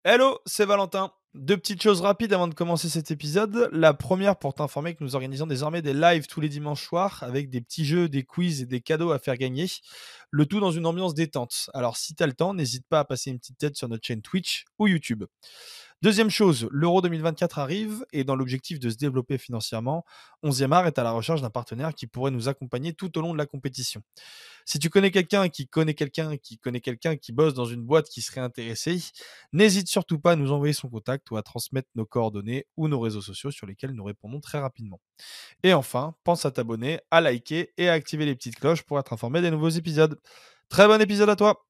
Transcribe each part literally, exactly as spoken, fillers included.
Hello, c'est Valentin. Deux petites choses rapides avant de commencer cet épisode. La première pour t'informer que nous organisons désormais des lives tous les dimanches soirs avec des petits jeux, des quiz et des cadeaux à faire gagner. Le tout dans une ambiance détente. Alors si t'as le temps, n'hésite pas à passer une petite tête sur notre chaîne Twitch ou YouTube. Deuxième chose, l'Euro deux mille vingt-quatre arrive et dans l'objectif de se développer financièrement, onzième art est à la recherche d'un partenaire qui pourrait nous accompagner tout au long de la compétition. Si tu connais quelqu'un qui connaît quelqu'un qui connaît quelqu'un qui bosse dans une boîte qui serait intéressé, n'hésite surtout pas à nous envoyer son contact ou à transmettre nos coordonnées ou nos réseaux sociaux sur lesquels nous répondons très rapidement. Et enfin, pense à t'abonner, à liker et à activer les petites cloches pour être informé des nouveaux épisodes. Très bon épisode à toi!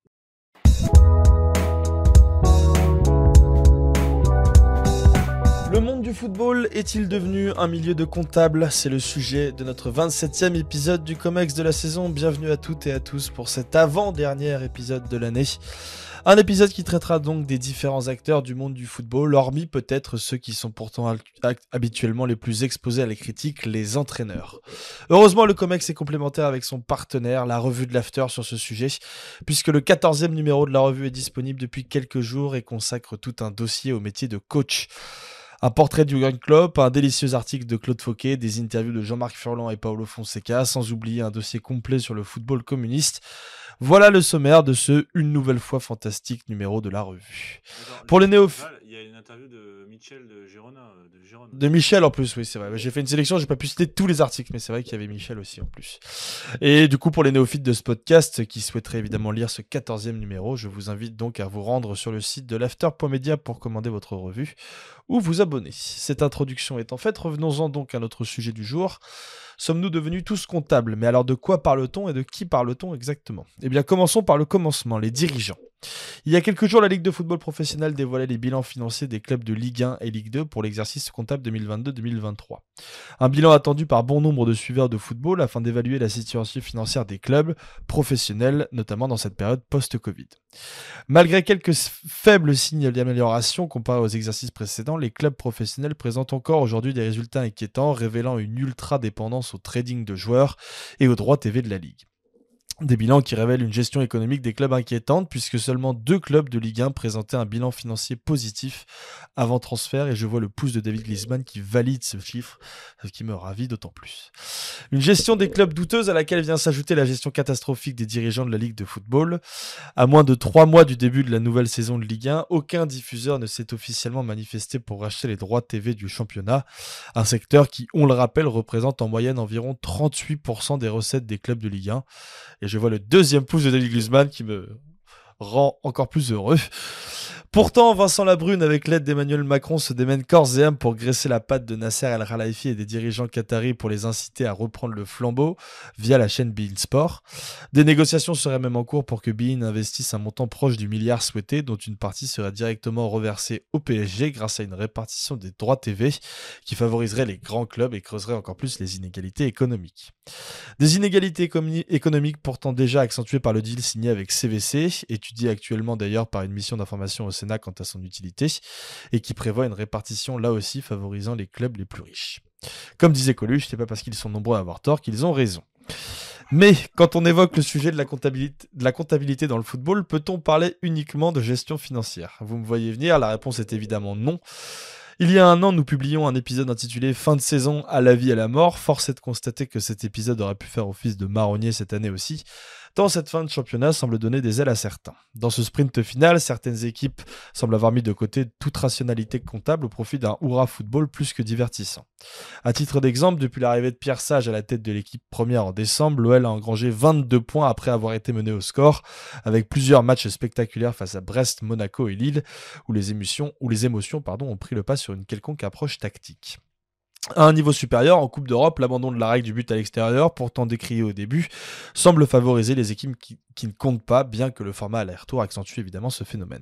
Le monde du football est-il devenu un milieu de comptables? C'est le sujet de notre vingt-septième épisode du Comex de la saison. Bienvenue à toutes et à tous pour cet avant-dernier épisode de l'année. Un épisode qui traitera donc des différents acteurs du monde du football, hormis peut-être ceux qui sont pourtant habituellement les plus exposés à la critique, les entraîneurs. Heureusement, le Comex est complémentaire avec son partenaire, la revue de l'After, sur ce sujet, puisque le quatorzième numéro de la revue est disponible depuis quelques jours et consacre tout un dossier au métier de coach. Un portrait du Jürgen Klopp, un délicieux article de Claude Fauquet, des interviews de Jean-Marc Furlan et Paulo Fonseca, sans oublier un dossier complet sur le football communiste. Voilà le sommaire de ce une nouvelle fois fantastique numéro de la revue. Attends, Pour les néophytes... Il y a une interview de Michel de Girona. De, Girona. de Michel en plus, oui c'est vrai. J'ai fait une sélection, j'ai pas pu citer tous les articles, mais c'est vrai qu'il y avait Michel aussi en plus. Et du coup, pour les néophytes de ce podcast qui souhaiteraient évidemment lire ce quatorzième numéro, je vous invite donc à vous rendre sur le site de l'after point media pour commander votre revue ou vous abonner. Cette introduction étant faite, revenons-en donc à notre sujet du jour. Sommes-nous devenus tous comptables? Mais alors de quoi parle-t-on et de qui parle-t-on exactement? Eh bien, commençons par le commencement, les dirigeants. Il y a quelques jours, la Ligue de football professionnel dévoilait les bilans financiers des clubs de Ligue un et Ligue deux pour l'exercice comptable deux mille vingt-deux deux mille vingt-trois. Un bilan attendu par bon nombre de suiveurs de football afin d'évaluer la situation financière des clubs professionnels, notamment dans cette période post-Covid. Malgré quelques faibles signes d'amélioration comparés aux exercices précédents, les clubs professionnels présentent encore aujourd'hui des résultats inquiétants, révélant une ultra-dépendance au trading de joueurs et aux droits T V de la Ligue. Des bilans qui révèlent une gestion économique des clubs inquiétante puisque seulement deux clubs de Ligue un présentaient un bilan financier positif avant transfert et je vois le pouce de David Griezmann qui valide ce chiffre, ce qui me ravit d'autant plus. Une gestion des clubs douteuse à laquelle vient s'ajouter la gestion catastrophique des dirigeants de la Ligue de football. À moins de trois mois du début de la nouvelle saison de Ligue un, aucun diffuseur ne s'est officiellement manifesté pour racheter les droits T V du championnat, un secteur qui, on le rappelle, représente en moyenne environ trente-huit pour cent des recettes des clubs de Ligue un. Et je vois le deuxième pouce de David Griezmann qui me rend encore plus heureux. Pourtant, Vincent Labrune, avec l'aide d'Emmanuel Macron, se démène corps et âme pour graisser la patte de Nasser El Khelaifi et des dirigeants qataris pour les inciter à reprendre le flambeau via la chaîne beIN Sport. Des négociations seraient même en cours pour que beIN investisse un montant proche du milliard souhaité, dont une partie serait directement reversée au P S G grâce à une répartition des droits T V qui favoriserait les grands clubs et creuserait encore plus les inégalités économiques. Des inégalités économi- économiques pourtant déjà accentuées par le deal signé avec C V C, étudié actuellement d'ailleurs par une mission d'information au Sénat quant à son utilité, et qui prévoit une répartition là aussi favorisant les clubs les plus riches. Comme disait Coluche, c'est pas parce qu'ils sont nombreux à avoir tort qu'ils ont raison. Mais quand on évoque le sujet de la comptabilité, de la comptabilité dans le football, peut-on parler uniquement de gestion financière? Vous me voyez venir, la réponse est évidemment non. Il y a un an, nous publions un épisode intitulé « Fin de saison, à la vie et à la mort ». Force est de constater que cet épisode aurait pu faire office de marronnier cette année aussi, tant cette fin de championnat semble donner des ailes à certains. Dans ce sprint final, certaines équipes semblent avoir mis de côté toute rationalité comptable au profit d'un hurrah football plus que divertissant. À titre d'exemple, depuis l'arrivée de Pierre Sage à la tête de l'équipe première en décembre, l'O L a engrangé vingt-deux points après avoir été mené au score, avec plusieurs matchs spectaculaires face à Brest, Monaco et Lille, où les émotions, où les émotions pardon, ont pris le pas sur une quelconque approche tactique. À un niveau supérieur, en Coupe d'Europe, l'abandon de la règle du but à l'extérieur, pourtant décrié au début, semble favoriser les équipes qui, qui ne comptent pas, bien que le format aller-retour accentue évidemment ce phénomène.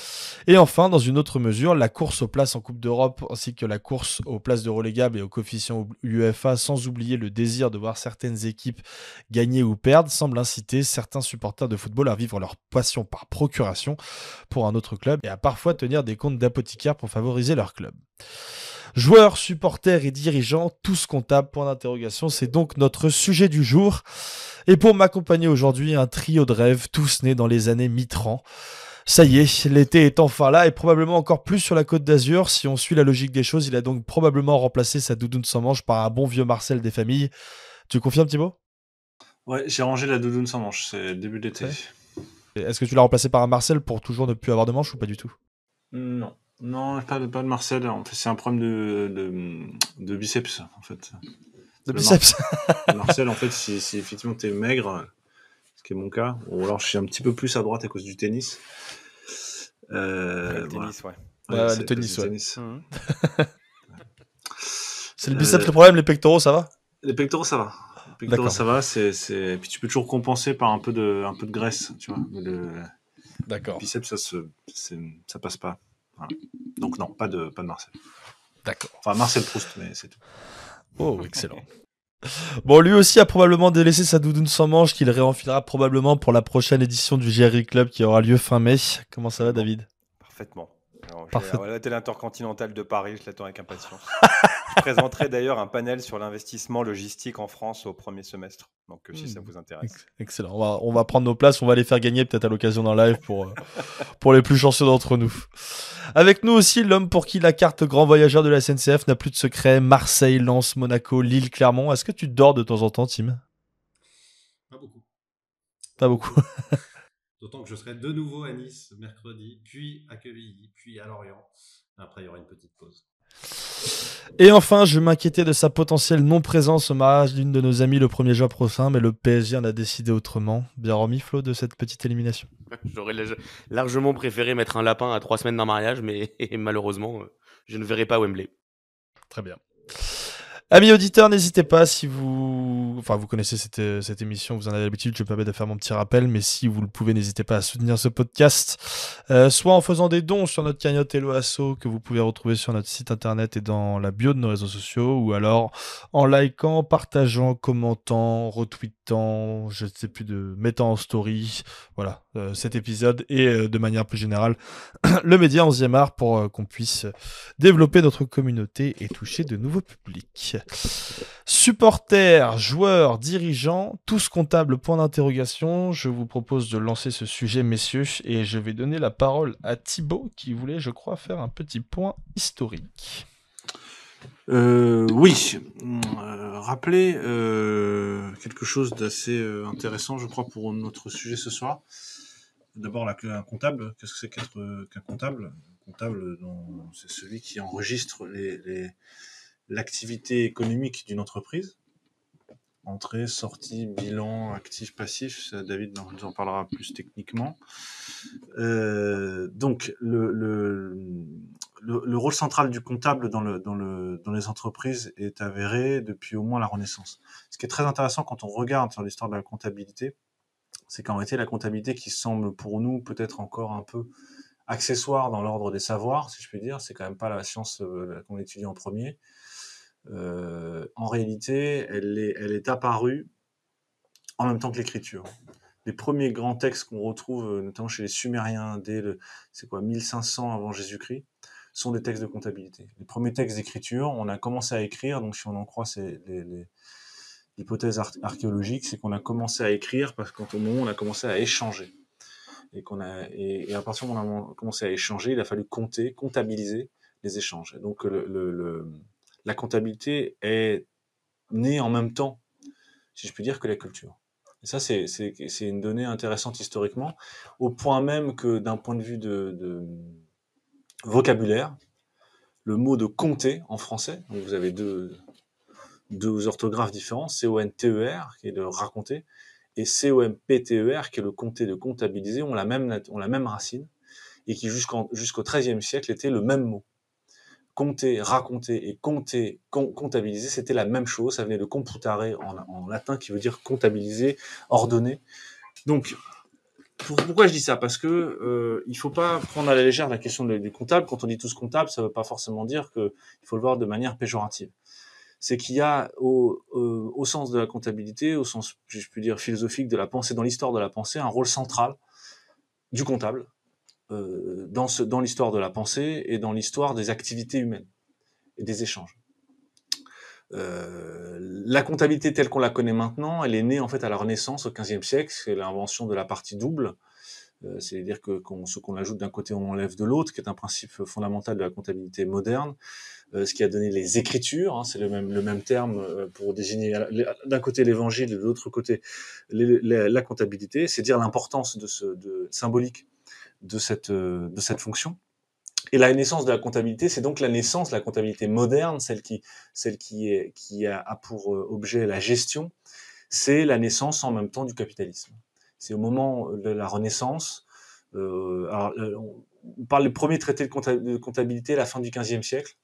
Et enfin, dans une autre mesure, la course aux places en Coupe d'Europe, ainsi que la course aux places de relégables et aux coefficients UEFA, sans oublier le désir de voir certaines équipes gagner ou perdre, semble inciter certains supporters de football à vivre leur passion par procuration pour un autre club et à parfois tenir des comptes d'apothicaires pour favoriser leur club. Joueurs, supporters et dirigeants, tous comptables, point d'interrogation, c'est donc notre sujet du jour. Et pour m'accompagner aujourd'hui, un trio de rêves, tous nés dans les années Mitterrand. Ça y est, l'été est enfin là et probablement encore plus sur la Côte d'Azur. Si on suit la logique des choses, il a donc probablement remplacé sa doudoune sans manche par un bon vieux Marcel des familles. Tu confirmes, Thibaut? Ouais, j'ai rangé la doudoune sans manche, c'est le début de l'été. Ouais. Et Est-ce que tu l'as remplacé par un Marcel pour toujours ne plus avoir de manche ou pas du tout? Non, non, pas de, pas de Marcel. En fait, c'est un problème de, de, de biceps, en fait. De Le, Mar- biceps. le Marcel, en fait, si, si effectivement t'es maigre, ce qui est mon cas, ou alors je suis un petit peu plus à droite à cause du tennis. Euh, Le voilà. tennis, ouais. Ouais, Ouais, ouais, c'est le à cause tennis, du ouais. tennis. Mhm. C'est le biceps Euh, le problème, les pectoraux, ça va? les pectoraux, ça va. Les pectoraux, D'accord. ça va. C'est, c'est... Puis tu peux toujours compenser par un peu de, un peu de graisse, tu vois. Mais le, le D'accord. biceps, ça se, c'est- ça passe pas. Voilà. Donc non, pas de, pas de Marcel. D'accord. Enfin, Marcel Proust, mais c'est tout. Oh, excellent. Bon, lui aussi a probablement délaissé sa doudoune sans manche qu'il réenfilera probablement pour la prochaine édition du G R I Club qui aura lieu fin mai. Comment ça va, Bon. David? Parfaitement. Alors, j'ai- Parfait. alors, la télé intercontinentale de Paris, je l'attends avec impatience. Je présenterai d'ailleurs un panel sur l'investissement logistique en France au premier semestre. Donc, euh, si ça Hmm. vous intéresse. Ex- Excellent. On va, on va prendre nos places, on va les faire gagner peut-être à l'occasion d'un live pour, euh, pour les plus chanceux d'entre nous. Avec nous aussi, l'homme pour qui la carte grand voyageur de la S N C F n'a plus de secret. Marseille, Lens, Monaco, Lille, Clermont. Est-ce que tu dors de temps en temps, Tim? Pas beaucoup. Pas beaucoup. D'autant que je serai de nouveau à Nice mercredi, puis à Quevilly, puis à Lorient. Après, il y aura une petite pause. Et enfin, je m'inquiétais de sa potentielle non-présence au mariage d'une de nos amies le premier juin prochain, mais le P S G en a décidé autrement. Bien remis, Flo, de cette petite élimination. J'aurais lég- largement préféré mettre un lapin à trois semaines d'un mariage, mais malheureusement, euh, je ne verrai pas Wembley. Très bien. Amis auditeurs, n'hésitez pas si vous... Enfin, vous connaissez cette, euh, cette émission, vous en avez l'habitude, je me permets de faire mon petit rappel, mais si vous le pouvez, n'hésitez pas à soutenir ce podcast, euh, soit en faisant des dons sur notre cagnotte Hello Asso, que vous pouvez retrouver sur notre site internet et dans la bio de nos réseaux sociaux, ou alors en likant, partageant, commentant, retweetant, je ne sais plus, de mettant en story, voilà, euh, cet épisode, et euh, de manière plus générale, le média onzième art pour euh, qu'on puisse développer notre communauté et toucher de nouveaux publics. Supporters, joueurs, dirigeants, tous comptables, point d'interrogation. Je vous propose de lancer ce sujet, messieurs, et je vais donner la parole à Thibaut qui voulait, je crois, faire un petit point historique. Euh, oui, euh, rappelez euh, quelque chose d'assez euh, intéressant, je crois, pour notre sujet ce soir. D'abord, la, un comptable. Qu'est-ce que c'est qu'être euh, qu'un comptable? Un comptable, dont- c'est celui qui enregistre les, les, l'activité économique d'une entreprise. Entrée, sortie, bilan, actif, passif. Ça, David nous en parlera plus techniquement. Euh, donc, le, le, le, le rôle central du comptable dans, le, dans, le, dans les entreprises est avéré depuis au moins la Renaissance. Ce qui est très intéressant quand on regarde sur l'histoire de la comptabilité, c'est qu'en réalité, la comptabilité qui semble pour nous peut-être encore un peu accessoire dans l'ordre des savoirs, si je puis dire, c'est quand même pas la science euh, qu'on étudie en premier. Euh, en réalité, elle est, elle est apparue en même temps que l'écriture. Les premiers grands textes qu'on retrouve, notamment chez les Sumériens, dès le, c'est quoi, mille cinq cents avant Jésus-Christ, sont des textes de comptabilité. Les premiers textes d'écriture, on a commencé à écrire, donc si on en croit c'est les, les l'hypothèse ar- archéologique, c'est qu'on a commencé à écrire parce qu'au moment où on a commencé à échanger. Et, qu'on a, et, et à partir du moment où on a commencé à échanger, il a fallu compter, comptabiliser les échanges. Et donc le, le, le, la comptabilité est née en même temps, si je puis dire, que la culture. Et ça, c'est, c'est, c'est une donnée intéressante historiquement, au point même que d'un point de vue de, de vocabulaire, le mot de compter en français, donc vous avez deux, deux orthographes différents, C O N T E R, qui est de raconter, et C O M P T E R, qui est le compter, de comptabiliser, ont la même, ont la même racine, et qui jusqu'en, jusqu'au treizième siècle était le même mot. Compter, raconter et compter, com- comptabiliser, c'était la même chose, ça venait de computare en, en latin, qui veut dire comptabiliser, ordonner. Donc, pour, pourquoi je dis ça? Parce que euh, il faut pas prendre à la légère la question de, du comptable. Quand on dit tous comptable, ça veut pas forcément dire que il faut le voir de manière péjorative. C'est qu'il y a au, au, au sens de la comptabilité, au sens, je peux dire, philosophique de la pensée, dans l'histoire de la pensée, un rôle central du comptable euh, dans, ce, dans l'histoire de la pensée et dans l'histoire des activités humaines et des échanges. Euh, la comptabilité telle qu'on la connaît maintenant, elle est née en fait à la Renaissance au quinzième siècle, c'est l'invention de la partie double, Euh, c'est-à-dire que qu'on, ce qu'on ajoute d'un côté, on enlève de l'autre, qui est un principe fondamental de la comptabilité moderne. Euh, ce qui a donné les écritures, hein, c'est le même, le même terme euh, pour désigner d'un côté l'évangile et de l'autre côté les, les, la comptabilité, c'est dire l'importance de ce, de, symbolique de cette, euh, de cette fonction. Et la naissance de la comptabilité, c'est donc la naissance de la comptabilité moderne, celle qui, celle qui, est, qui a, a pour objet la gestion, c'est la naissance en même temps du capitalisme. C'est au moment de la Renaissance, euh, alors, on parle du premier traité de comptabilité à la fin du quinzième siècle,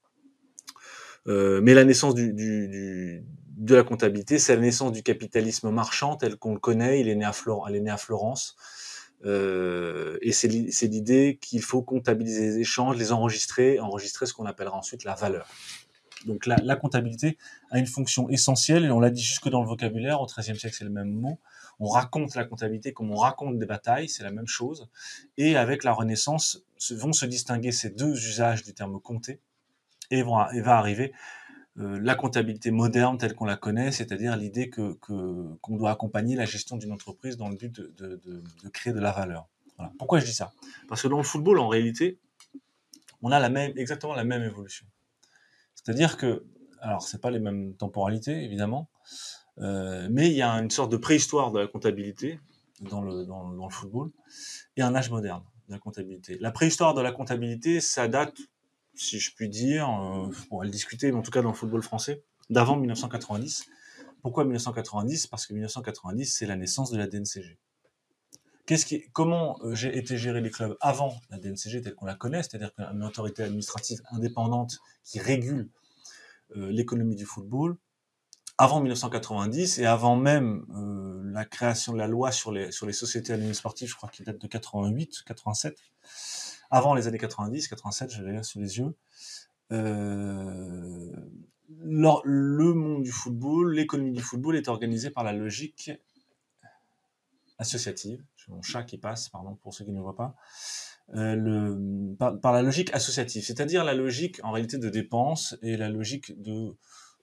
euh, mais la naissance du, du, du, de la comptabilité, c'est la naissance du capitalisme marchand tel qu'on le connaît, il est né à, Flor- il est né à Florence, euh, et c'est l'idée qu'il faut comptabiliser les échanges, les enregistrer, enregistrer ce qu'on appellera ensuite la valeur. Donc la, la comptabilité a une fonction essentielle, et on l'a dit jusque dans le vocabulaire, au treizième siècle c'est le même mot, on raconte la comptabilité comme on raconte des batailles, c'est la même chose, et avec la Renaissance vont se distinguer ces deux usages du terme compter, et, vont, et va arriver euh, la comptabilité moderne telle qu'on la connaît, c'est-à-dire l'idée que, que, qu'on doit accompagner la gestion d'une entreprise dans le but de, de, de, de créer de la valeur. Voilà. Pourquoi je dis ça? Parce que dans le football, en réalité, on a la même, exactement la même évolution. C'est-à-dire que, alors c'est pas les mêmes temporalités évidemment, euh, mais il y a une sorte de préhistoire de la comptabilité dans le, dans, dans le football et un âge moderne de la comptabilité. La préhistoire de la comptabilité, ça date, si je puis dire, euh, on va le discuter, mais en tout cas dans le football français, d'avant mille neuf cent quatre-vingt-dix. Pourquoi mille neuf cent quatre-vingt-dix? Parce que mille neuf cent quatre-vingt-dix, c'est la naissance de la D N C G. Qu'est-ce qui, comment euh, j'ai été géré les clubs avant la D N C G telle qu'on la connaît, c'est-à-dire une autorité administrative indépendante qui régule euh, l'économie du football, avant mille neuf cent quatre-vingt-dix et avant même euh, la création de la loi sur les, sur les sociétés anonymes sportives, je crois qu'il date de quatre-vingt-huit, quatre-vingt-sept, avant les années quatre-vingt-dix, quatre-vingt-sept, je l'ai là sous les yeux, euh, le, le monde du football, l'économie du football est organisée par la logique associative, j'ai mon chat qui passe, pardon pour ceux qui ne le voient pas, euh, le, par, par la logique associative, c'est-à-dire la logique en réalité de dépenses et la logique de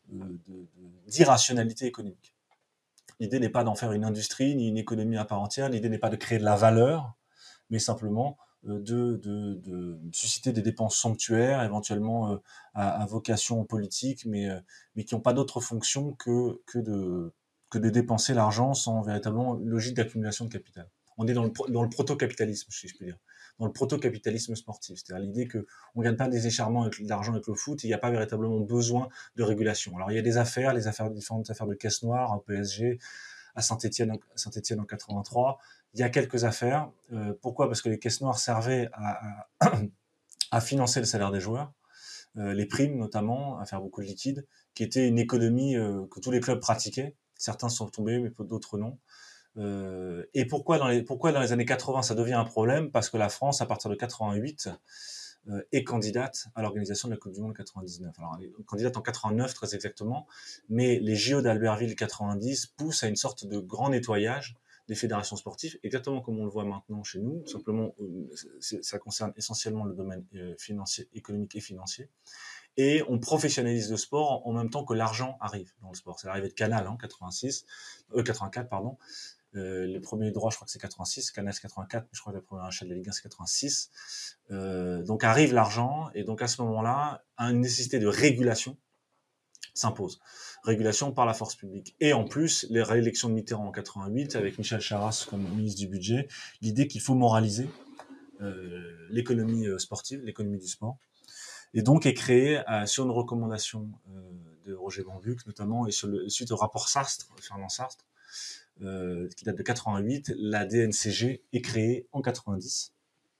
d'irrationalité économique. L'idée n'est pas d'en faire une industrie ni une économie à part entière, l'idée n'est pas de créer de la valeur, mais simplement de, de, de susciter des dépenses somptuaires, éventuellement euh, à, à vocation politique, mais, euh, mais qui n'ont pas d'autre fonction que, que, de, que de dépenser l'argent sans véritablement logique d'accumulation de capital. On est dans le, dans le proto-capitalisme, si je puis dire. Dans le proto-capitalisme sportif, c'est-à-dire l'idée qu'on ne gagne pas des écharments avec l'argent avec le foot, il n'y a pas véritablement besoin de régulation. Alors il y a des affaires, les affaires, différentes affaires de caisse noire, au P S G, à Saint-Étienne, Saint-Étienne en quatre-vingt-trois. Il y a quelques affaires. Euh, pourquoi? Parce que les caisses noires servaient à, à, à financer le salaire des joueurs, euh, les primes notamment, à faire beaucoup de liquide, qui était une économie euh, que tous les clubs pratiquaient. Certains sont tombés, mais d'autres non. Euh, et pourquoi dans, les, pourquoi dans les années quatre-vingts ça devient un problème? Parce que la France, à partir de quatre-vingt-huit, euh, est candidate à l'organisation de la Coupe du Monde quatre-vingt-dix-neuf. Alors, elle est candidate en quatre-vingt-neuf, très exactement, mais les J O d'Albertville quatre-vingt-dix poussent à une sorte de grand nettoyage des fédérations sportives, exactement comme on le voit maintenant chez nous. Simplement, ça concerne essentiellement le domaine financier, économique et financier. Et on professionnalise le sport en même temps que l'argent arrive dans le sport. C'est l'arrivée de Canal en hein, quatre-vingt-six, euh, quatre-vingt-quatre, pardon. Euh, les premiers droits, je crois que c'est quatre-vingt-six, Canal c'est quatre-vingt-quatre, mais je crois que le premier achat de la Ligue un c'est quatre-vingt-six. Euh, donc arrive l'argent, et donc à ce moment-là, une nécessité de régulation s'impose. Régulation par la force publique. Et en plus, les réélections de Mitterrand en quatre-vingt-huit, avec Michel Charasse comme ministre du budget, l'idée qu'il faut moraliser euh, l'économie sportive, l'économie du sport. Et donc est créée euh, sur une recommandation euh, de Roger Bambuc notamment, et sur le, suite au rapport Sastre, Fernand Sastre, euh, qui date de quatre-vingt-huit, la D N C G est créée en quatre-vingt-dix.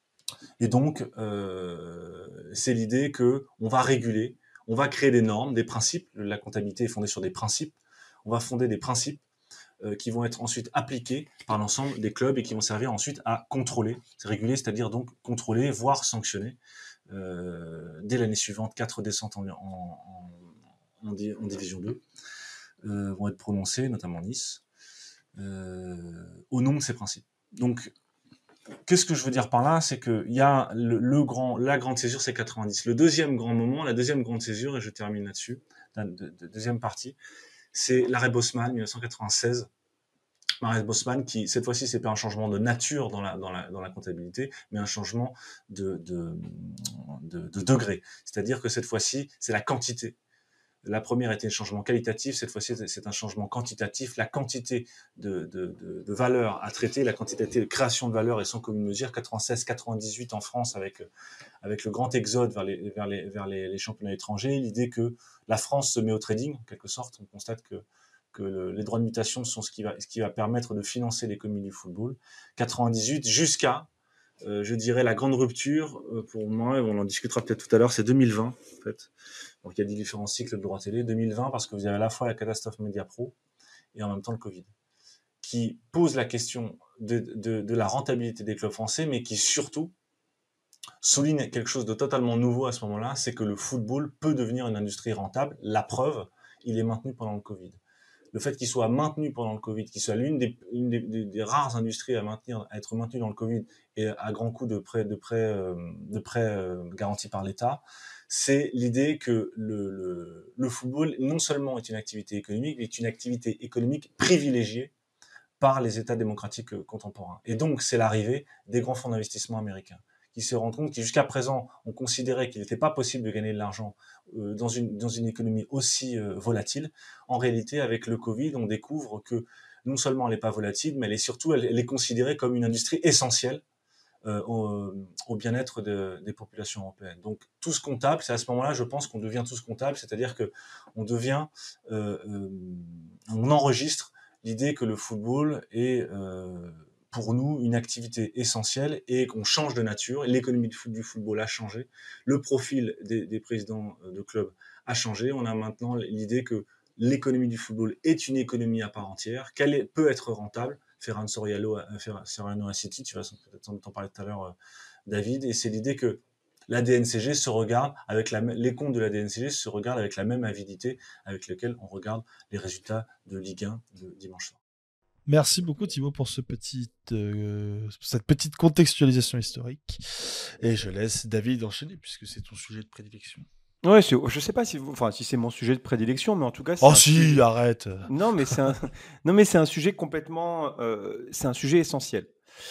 Et donc, euh, c'est l'idée que on va réguler, on va créer des normes, des principes. La comptabilité est fondée sur des principes. On va fonder des principes euh, qui vont être ensuite appliqués par l'ensemble des clubs et qui vont servir ensuite à contrôler, c'est réguler, c'est-à-dire donc contrôler, voire sanctionner. Euh, dès l'année suivante, quatre descentes en, en, en, en, en division deux euh, vont être prononcées, notamment Nice, euh, au nom de ces principes. Donc, qu'est-ce que je veux dire par là? C'est qu'il y a le, le grand, la grande césure, c'est quatre-vingt-dix. Le deuxième grand moment, la deuxième grande césure, et je termine là-dessus, la de, de, deuxième partie, c'est l'arrêt Bosman, mille neuf cent quatre-vingt-seize, Marius Bosman, qui cette fois-ci c'est pas un changement de nature dans la dans la dans la comptabilité, mais un changement de de de, de degré. C'est-à-dire que cette fois-ci c'est la quantité. La première était un changement qualitatif, cette fois-ci c'est un changement quantitatif. La quantité de, de, de, de valeur à traiter, la quantité de création de valeur est sans commune mesure. quatre-vingt-seize quatre-vingt-dix-huit en France avec, avec le grand exode vers les, vers les, vers les, les championnats étrangers. L'idée que la France se met au trading, en quelque sorte. On constate que, que le, les droits de mutation sont ce qui, va, ce qui va permettre de financer l'économie du football. quatre-vingt-dix-huit jusqu'à, euh, je dirais, la grande rupture, euh, pour moi, et on en discutera peut-être tout à l'heure, c'est deux mille vingt en fait. Donc il y a des différents cycles de droit télé. deux mille vingt parce que vous avez à la fois la catastrophe Média Pro et en même temps le Covid, qui pose la question de, de, de la rentabilité des clubs français, mais qui surtout souligne quelque chose de totalement nouveau à ce moment-là, c'est que le football peut devenir une industrie rentable. La preuve, il est maintenu pendant le Covid. Le fait qu'il soit maintenu pendant le Covid, qu'il soit l'une des, une des, des, des rares industries à maintenir, à être maintenu dans le Covid et à grands coups de prêts de prêts euh, de prêts euh, garantis par l'État, c'est l'idée que le, le, le football non seulement est une activité économique, mais est une activité économique privilégiée par les États démocratiques contemporains. Et donc, c'est l'arrivée des grands fonds d'investissement américains qui se rendent compte que jusqu'à présent, on considérait qu'il n'était pas possible de gagner de l'argent euh, dans une dans une économie aussi euh, volatile. En réalité, avec le Covid, on découvre que non seulement elle n'est pas volatile, mais elle est surtout elle, elle est considérée comme une industrie essentielle euh, au, au bien-être de, des populations européennes. Donc, tous comptables, c'est à ce moment-là, je pense qu'on devient tous comptables, c'est-à-dire que on devient, euh, euh, on enregistre l'idée que le football est euh, pour nous une activité essentielle et qu'on change de nature. L'économie du football a changé, le profil des, des présidents de clubs a changé. On a maintenant l'idée que l'économie du football est une économie à part entière, qu'elle est, peut être rentable. Ferran Soriano, Soriano à City, tu vas peut-être en parler tout à l'heure, David, et c'est l'idée que la D N C G se regarde avec la, les comptes de la D N C G se regardent avec la même avidité avec laquelle on regarde les résultats de Ligue un de dimanche soir. Merci beaucoup Thibaut pour ce petit, euh, cette petite contextualisation historique. Et je laisse David enchaîner puisque c'est ton sujet de prédilection. Ouais, c'est, je sais pas si, vous, enfin, si c'est mon sujet de prédilection, mais en tout cas. C'est oh un si, sujet... arrête. Non, mais c'est un, non, mais c'est un sujet complètement, euh, c'est un sujet essentiel.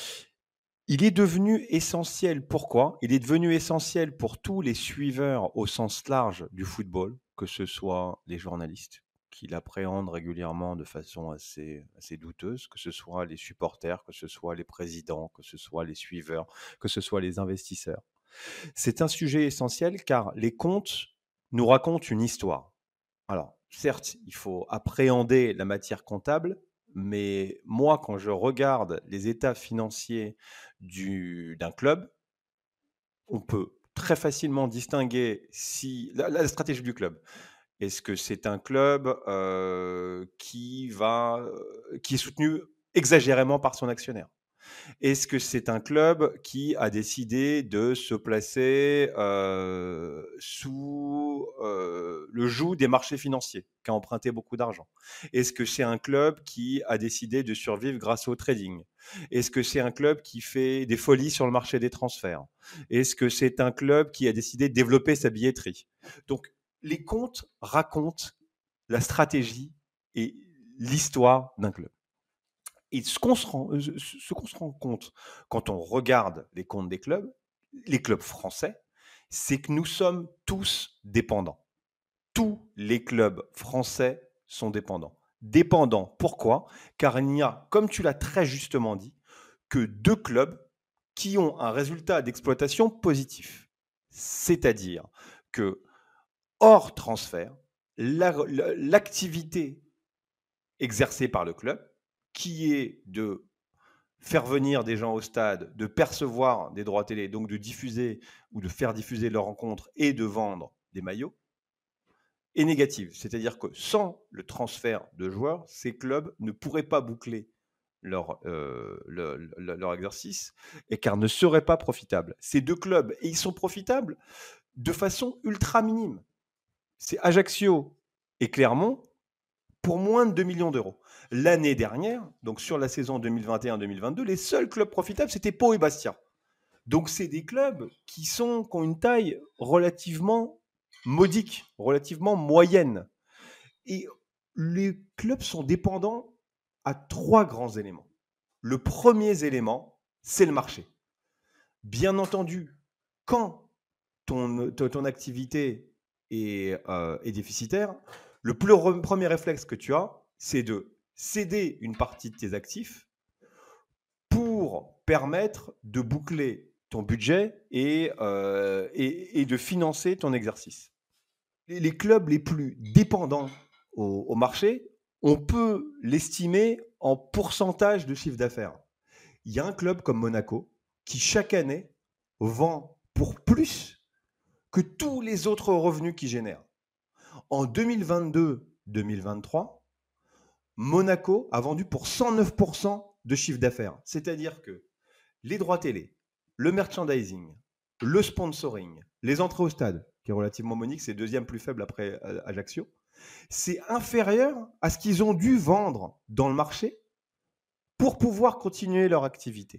Il est devenu essentiel. Pourquoi ? Il est devenu essentiel pour tous les suiveurs au sens large du football, que ce soit les journalistes qui l'appréhendent régulièrement de façon assez, assez douteuse, que ce soit les supporters, que ce soit les présidents, que ce soit les suiveurs, que ce soit les investisseurs. C'est un sujet essentiel car les comptes nous racontent une histoire. Alors, certes, il faut appréhender la matière comptable, mais moi, quand je regarde les états financiers du, d'un club, on peut très facilement distinguer si, la, la stratégie du club. Est-ce que c'est un club euh, qui, va, euh, qui est soutenu exagérément par son actionnaire ? Est-ce que c'est un club qui a décidé de se placer euh, sous euh, le joug des marchés financiers, qui a emprunté beaucoup d'argent ? Est-ce que c'est un club qui a décidé de survivre grâce au trading ? Est-ce que c'est un club qui fait des folies sur le marché des transferts ? Est-ce que c'est un club qui a décidé de développer sa billetterie ? Donc, les comptes racontent la stratégie et l'histoire d'un club. Et ce qu'on, se rend, ce qu'on se rend compte quand on regarde les comptes des clubs, les clubs français, c'est que nous sommes tous dépendants. Tous les clubs français sont dépendants. Dépendants, pourquoi ? Car il n'y a, comme tu l'as très justement dit, que deux clubs qui ont un résultat d'exploitation positif. C'est-à-dire que, hors transfert, la, la, l'activité exercée par le club, qui est de faire venir des gens au stade, de percevoir des droits télé, donc de diffuser ou de faire diffuser leurs rencontres et de vendre des maillots, est négative. C'est-à-dire que sans le transfert de joueurs, ces clubs ne pourraient pas boucler leur, euh, leur, leur exercice et car ne seraient pas profitables. Ces deux clubs, et ils sont profitables de façon ultra minime. C'est Ajaccio et Clermont pour moins de deux millions d'euros. L'année dernière, donc sur la saison deux mille vingt et un deux mille vingt-deux, les seuls clubs profitables, c'était Pau et Bastia. Donc, c'est des clubs qui, sont, qui ont une taille relativement modique, relativement moyenne. Et les clubs sont dépendants à trois grands éléments. Le premier élément, c'est le marché. Bien entendu, quand ton, ton, ton activité est, euh, est déficitaire, le plus, premier réflexe que tu as, c'est de céder une partie de tes actifs pour permettre de boucler ton budget et, euh, et, et de financer ton exercice. Les, les clubs les plus dépendants au, au marché, on peut l'estimer en pourcentage de chiffre d'affaires. Il y a un club comme Monaco qui, chaque année, vend pour plus que tous les autres revenus qu'il génère. En deux mille vingt-deux deux mille vingt-trois, Monaco a vendu pour cent neuf pour cent de chiffre d'affaires. C'est-à-dire que les droits télé, le merchandising, le sponsoring, les entrées au stade, qui est relativement monique, c'est deuxième plus faible après Ajaccio, c'est inférieur à ce qu'ils ont dû vendre dans le marché pour pouvoir continuer leur activité.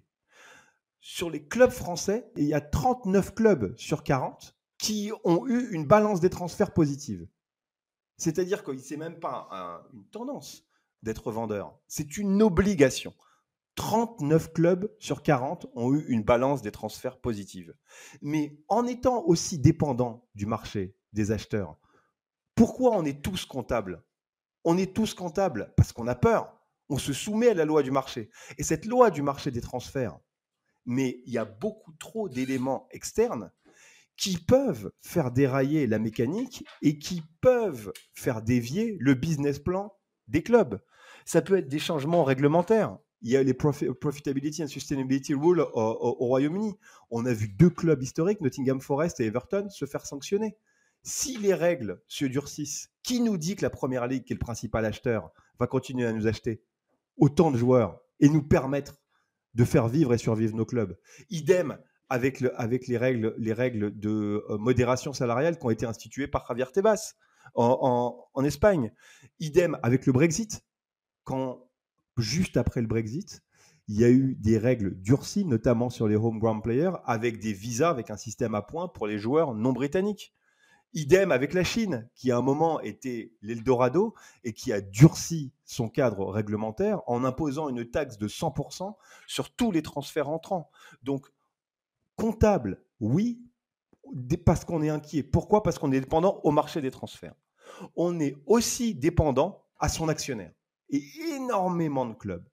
Sur les clubs français, il y a trente-neuf clubs sur quarante qui ont eu une balance des transferts positive. C'est-à-dire que ce n'est même pas un, une tendance d'être vendeur, c'est une obligation. trente-neuf clubs sur quarante ont eu une balance des transferts positive. Mais en étant aussi dépendant du marché, des acheteurs, pourquoi on est tous comptables ? On est tous comptables parce qu'on a peur. On se soumet à la loi du marché. Et cette loi du marché des transferts, mais il y a beaucoup trop d'éléments externes qui peuvent faire dérailler la mécanique et qui peuvent faire dévier le business plan des clubs. Ça peut être des changements réglementaires. Il y a les Profi- Profitability and Sustainability Rules au, au, au Royaume-Uni. On a vu deux clubs historiques, Nottingham Forest et Everton, se faire sanctionner. Si les règles se durcissent, qui nous dit que la Première Ligue, qui est le principal acheteur, va continuer à nous acheter autant de joueurs et nous permettre de faire vivre et survivre nos clubs? Idem avec, le, avec les, règles, les règles de euh, modération salariale qui ont été instituées par Javier Tebas en, en, en Espagne. Idem avec le Brexit. Quand, juste après le Brexit, il y a eu des règles durcies, notamment sur les home ground players, avec des visas, avec un système à points pour les joueurs non britanniques. Idem avec la Chine, qui à un moment était l'Eldorado et qui a durci son cadre réglementaire en imposant une taxe de cent pour cent sur tous les transferts entrants. Donc, comptable, oui, parce qu'on est inquiet. Pourquoi ? Parce qu'on est dépendant au marché des transferts. On est aussi dépendant à son actionnaire. Et énormément de clubs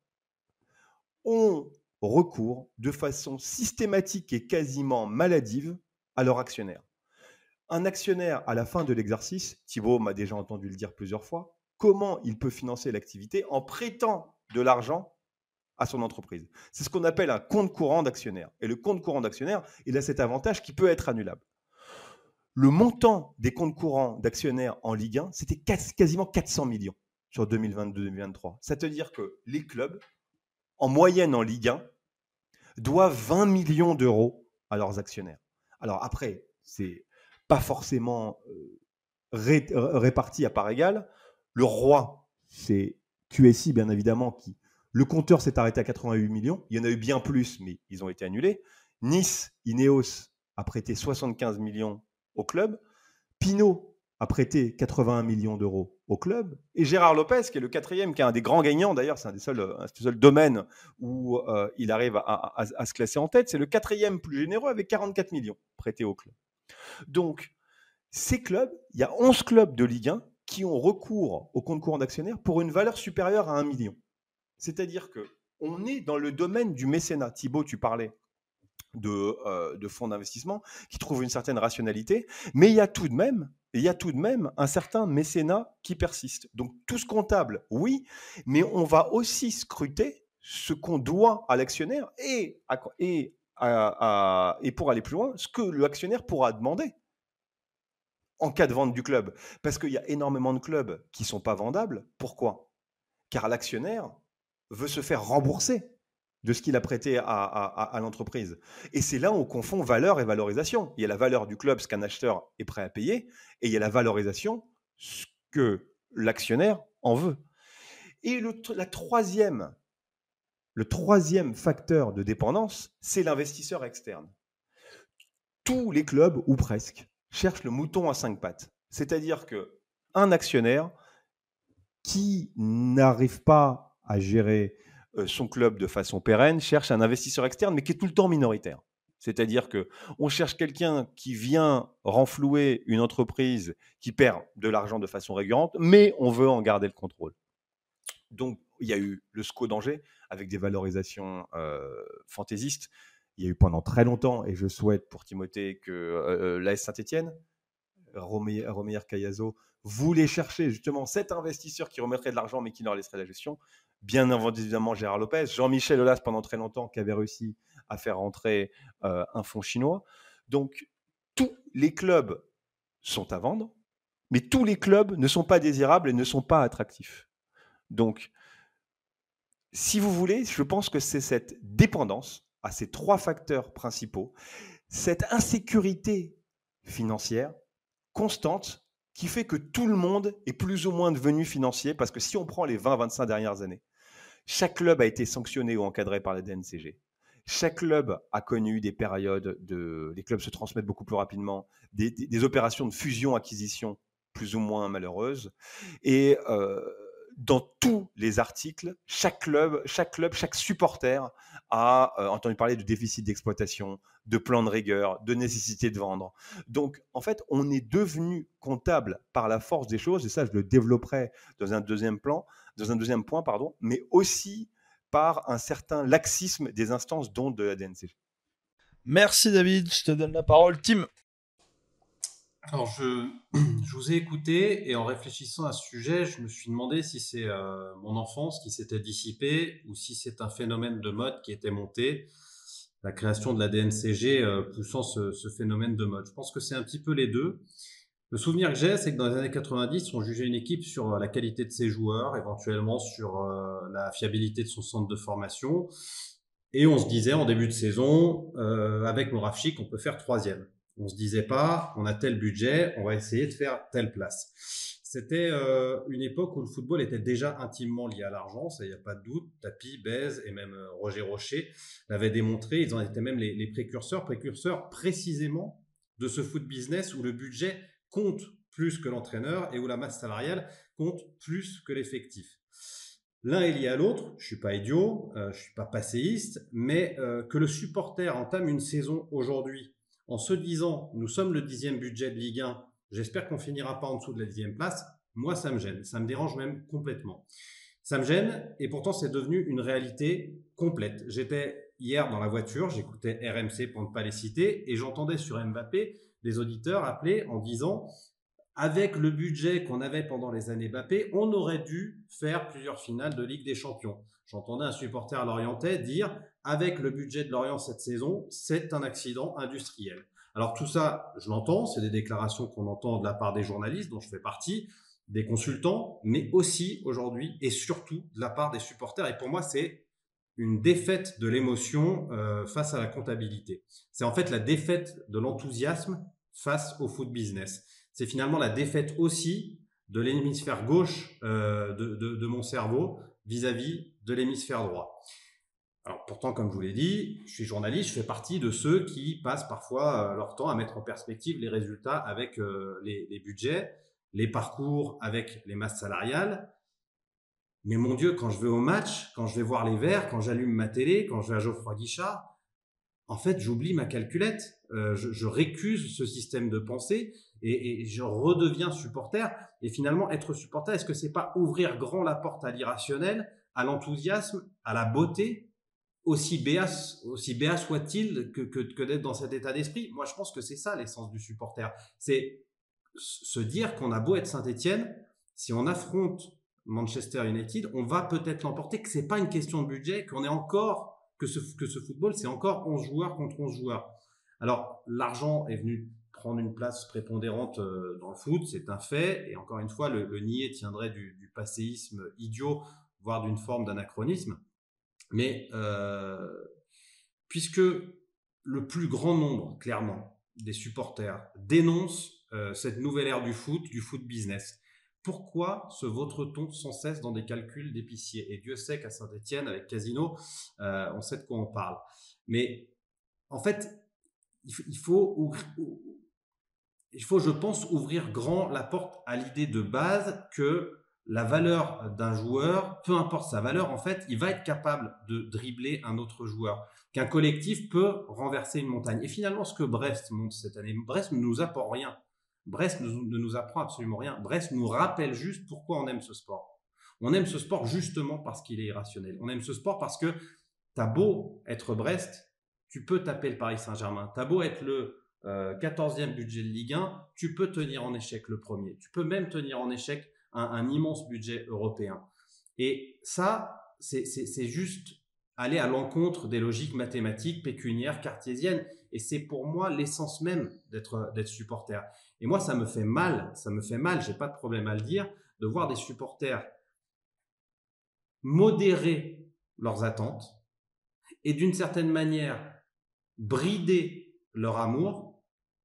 ont recours de façon systématique et quasiment maladive à leur actionnaire. Un actionnaire, à la fin de l'exercice, Thibaut m'a déjà entendu le dire plusieurs fois, comment il peut financer l'activité en prêtant de l'argent à son entreprise. C'est ce qu'on appelle un compte courant d'actionnaire. Et le compte courant d'actionnaire, il a cet avantage qui peut être annulable. Le montant des comptes courants d'actionnaires en Ligue un, c'était quasiment quatre cents millions sur deux mille vingt-deux deux mille vingt-trois. C'est-à-dire que les clubs, en moyenne en Ligue un, doivent vingt millions d'euros à leurs actionnaires. Alors après, c'est pas forcément euh, ré, réparti à part égale. Le roi, c'est Q S I, bien évidemment, qui... Le compteur s'est arrêté à quatre-vingt-huit millions. Il y en a eu bien plus, mais ils ont été annulés. Nice, Ineos, a prêté soixante-quinze millions au club. Pinot a prêté quatre-vingt-un millions d'euros au club. Et Gérard Lopez, qui est le quatrième, qui est un des grands gagnants, d'ailleurs, c'est un des seuls, un des seuls domaines où euh, il arrive à, à, à se classer en tête. C'est le quatrième plus généreux avec quarante-quatre millions prêtés au club. Donc, ces clubs, il y a onze clubs de Ligue un qui ont recours au compte courant d'actionnaires pour une valeur supérieure à un million. C'est-à-dire qu'on est dans le domaine du mécénat. Thibaut, tu parlais de, euh, de fonds d'investissement qui trouvent une certaine rationalité, mais il y a tout de même, il y a tout de même un certain mécénat qui persiste. Donc, tous comptables, oui, mais on va aussi scruter ce qu'on doit à l'actionnaire et, à, et, à, à, et pour aller plus loin, ce que l'actionnaire pourra demander en cas de vente du club. Parce qu'il y a énormément de clubs qui ne sont pas vendables. Pourquoi ? Car l'actionnaire veut se faire rembourser de ce qu'il a prêté à, à, à l'entreprise. Et c'est là où on confond valeur et valorisation. Il y a la valeur du club, ce qu'un acheteur est prêt à payer, et il y a la valorisation, ce que l'actionnaire en veut. Et le, la troisième, le troisième facteur de dépendance, c'est l'investisseur externe. Tous les clubs, ou presque, cherchent le mouton à cinq pattes. C'est-à-dire qu'un actionnaire qui n'arrive pas à gérer euh, son club de façon pérenne cherche un investisseur externe, mais qui est tout le temps minoritaire. C'est-à-dire qu'on cherche quelqu'un qui vient renflouer une entreprise qui perd de l'argent de façon récurrente, mais on veut en garder le contrôle. Donc, il y a eu le S C O d'Angers avec des valorisations euh, fantaisistes. Il y a eu pendant très longtemps, et je souhaite pour Timothée que euh, l'A S Saint-Étienne, Romeyer, Romeyer Cayazo, voulait chercher justement cet investisseur qui remettrait de l'argent mais qui leur laisserait la gestion. Bien évidemment, Gérard Lopez, Jean-Michel Aulas pendant très longtemps qui avait réussi à faire rentrer euh, un fonds chinois. Donc, tous les clubs sont à vendre, mais tous les clubs ne sont pas désirables et ne sont pas attractifs. Donc, si vous voulez, je pense que c'est cette dépendance à ces trois facteurs principaux, cette insécurité financière constante qui fait que tout le monde est plus ou moins devenu financier, parce que si on prend les vingt à vingt-cinq dernières années, chaque club a été sanctionné ou encadré par la D N C G. Chaque club a connu des périodes de... Les clubs se transmettent beaucoup plus rapidement, des, des, des opérations de fusion-acquisition plus ou moins malheureuses. Et euh, dans tous les articles, chaque club, chaque, club, chaque supporter a euh, entendu parler de déficit d'exploitation, de plan de rigueur, de nécessité de vendre. Donc, en fait, on est devenu comptable par la force des choses, et ça, je le développerai dans un deuxième plan, dans un deuxième point, pardon, mais aussi par un certain laxisme des instances, dont de la D N C G. Merci David, je te donne la parole. Tim. Alors, je, je vous ai écouté et en réfléchissant à ce sujet, je me suis demandé si c'est euh, mon enfance qui s'était dissipée ou si c'est un phénomène de mode qui était monté, la création de la D N C G euh, poussant ce, ce phénomène de mode. Je pense que c'est un petit peu les deux. Le souvenir que j'ai, c'est que dans les années quatre-vingt-dix, on jugeait une équipe sur la qualité de ses joueurs, éventuellement sur euh, la fiabilité de son centre de formation. Et on se disait en début de saison, euh, avec Moravchik, on peut faire troisième. On se disait pas, on a tel budget, on va essayer de faire telle place. C'était euh, une époque où le football était déjà intimement lié à l'argent, ça, il n'y a pas de doute. Tapi, Bèze et même euh, Roger Rocher l'avaient démontré. Ils en étaient même les, les précurseurs, précurseurs précisément de ce foot business où le budget compte plus que l'entraîneur et où la masse salariale compte plus que l'effectif. L'un est lié à l'autre, je suis pas idiot, euh, je suis pas passéiste, mais euh, que le supporter entame une saison aujourd'hui en se disant « nous sommes le dixième budget de Ligue un, j'espère qu'on finira pas en dessous de la dixième place », moi ça me gêne, ça me dérange même complètement. Ça me gêne et pourtant c'est devenu une réalité complète. J'étais hier dans la voiture, j'écoutais R M C pour ne pas les citer et j'entendais sur Mbappé des auditeurs appeler en disant « avec le budget qu'on avait pendant les années Mbappé, on aurait dû faire plusieurs finales de Ligue des Champions ». J'entendais un supporter lorientais dire « avec le budget de Lorient cette saison, c'est un accident industriel ». Alors tout ça, je l'entends, c'est des déclarations qu'on entend de la part des journalistes dont je fais partie, des consultants, mais aussi aujourd'hui et surtout de la part des supporters. Et pour moi, c'est une défaite de l'émotion euh, face à la comptabilité. C'est en fait la défaite de l'enthousiasme face au foot business. C'est finalement la défaite aussi de l'hémisphère gauche euh, de, de, de mon cerveau vis-à-vis de l'hémisphère droit. Alors pourtant, comme je vous l'ai dit, je suis journaliste, je fais partie de ceux qui passent parfois euh, leur temps à mettre en perspective les résultats avec euh, les, les budgets, les parcours avec les masses salariales. Mais mon Dieu, quand je vais au match, quand je vais voir les Verts, quand j'allume ma télé, quand je vais à Geoffroy Guichard, en fait, j'oublie ma calculette. Euh, je, je récuse ce système de pensée et, et je redeviens supporter. Et finalement, être supporter, est-ce que c'est pas ouvrir grand la porte à l'irrationnel, à l'enthousiasme, à la beauté, aussi béat, aussi béat soit-il que, que, que d'être dans cet état d'esprit? Moi, je pense que c'est ça l'essence du supporter. C'est se dire qu'on a beau être Saint-Étienne, si on affronte Manchester United, on va peut-être l'emporter, que c'est pas une question de budget, qu'on est encore que ce, que ce football, c'est encore onze joueurs contre onze joueurs. Alors, l'argent est venu prendre une place prépondérante euh, dans le foot, c'est un fait, et encore une fois, le, le nier tiendrait du, du passéisme idiot, voire d'une forme d'anachronisme. Mais euh, puisque le plus grand nombre, clairement, des supporters dénoncent euh, cette nouvelle ère du foot, du foot business, pourquoi se vautre-t-on sans cesse dans des calculs d'épicier? Et Dieu sait qu'à Saint-Étienne, avec Casino, euh, on sait de quoi on parle. Mais en fait, il faut, ouvrir, il faut, je pense, ouvrir grand la porte à l'idée de base que la valeur d'un joueur, peu importe sa valeur, en fait, il va être capable de dribbler un autre joueur. Qu'un collectif peut renverser une montagne. Et finalement, ce que Brest montre cette année, Brest ne nous apporte rien. Brest ne nous apprend absolument rien. Brest nous rappelle juste pourquoi on aime ce sport. On aime ce sport justement parce qu'il est irrationnel. On aime ce sport parce que t'as beau être Brest, tu peux taper le Paris Saint-Germain. T'as beau être le euh, quatorzième budget de Ligue un, tu peux tenir en échec le premier. Tu peux même tenir en échec un, un immense budget européen. Et ça, c'est, c'est, c'est juste aller à l'encontre des logiques mathématiques, pécuniaires, cartésiennes. Et c'est pour moi l'essence même d'être, d'être supporter. Et moi, ça me fait mal, ça me fait mal, j'ai pas de problème à le dire, de voir des supporters modérer leurs attentes et d'une certaine manière brider leur amour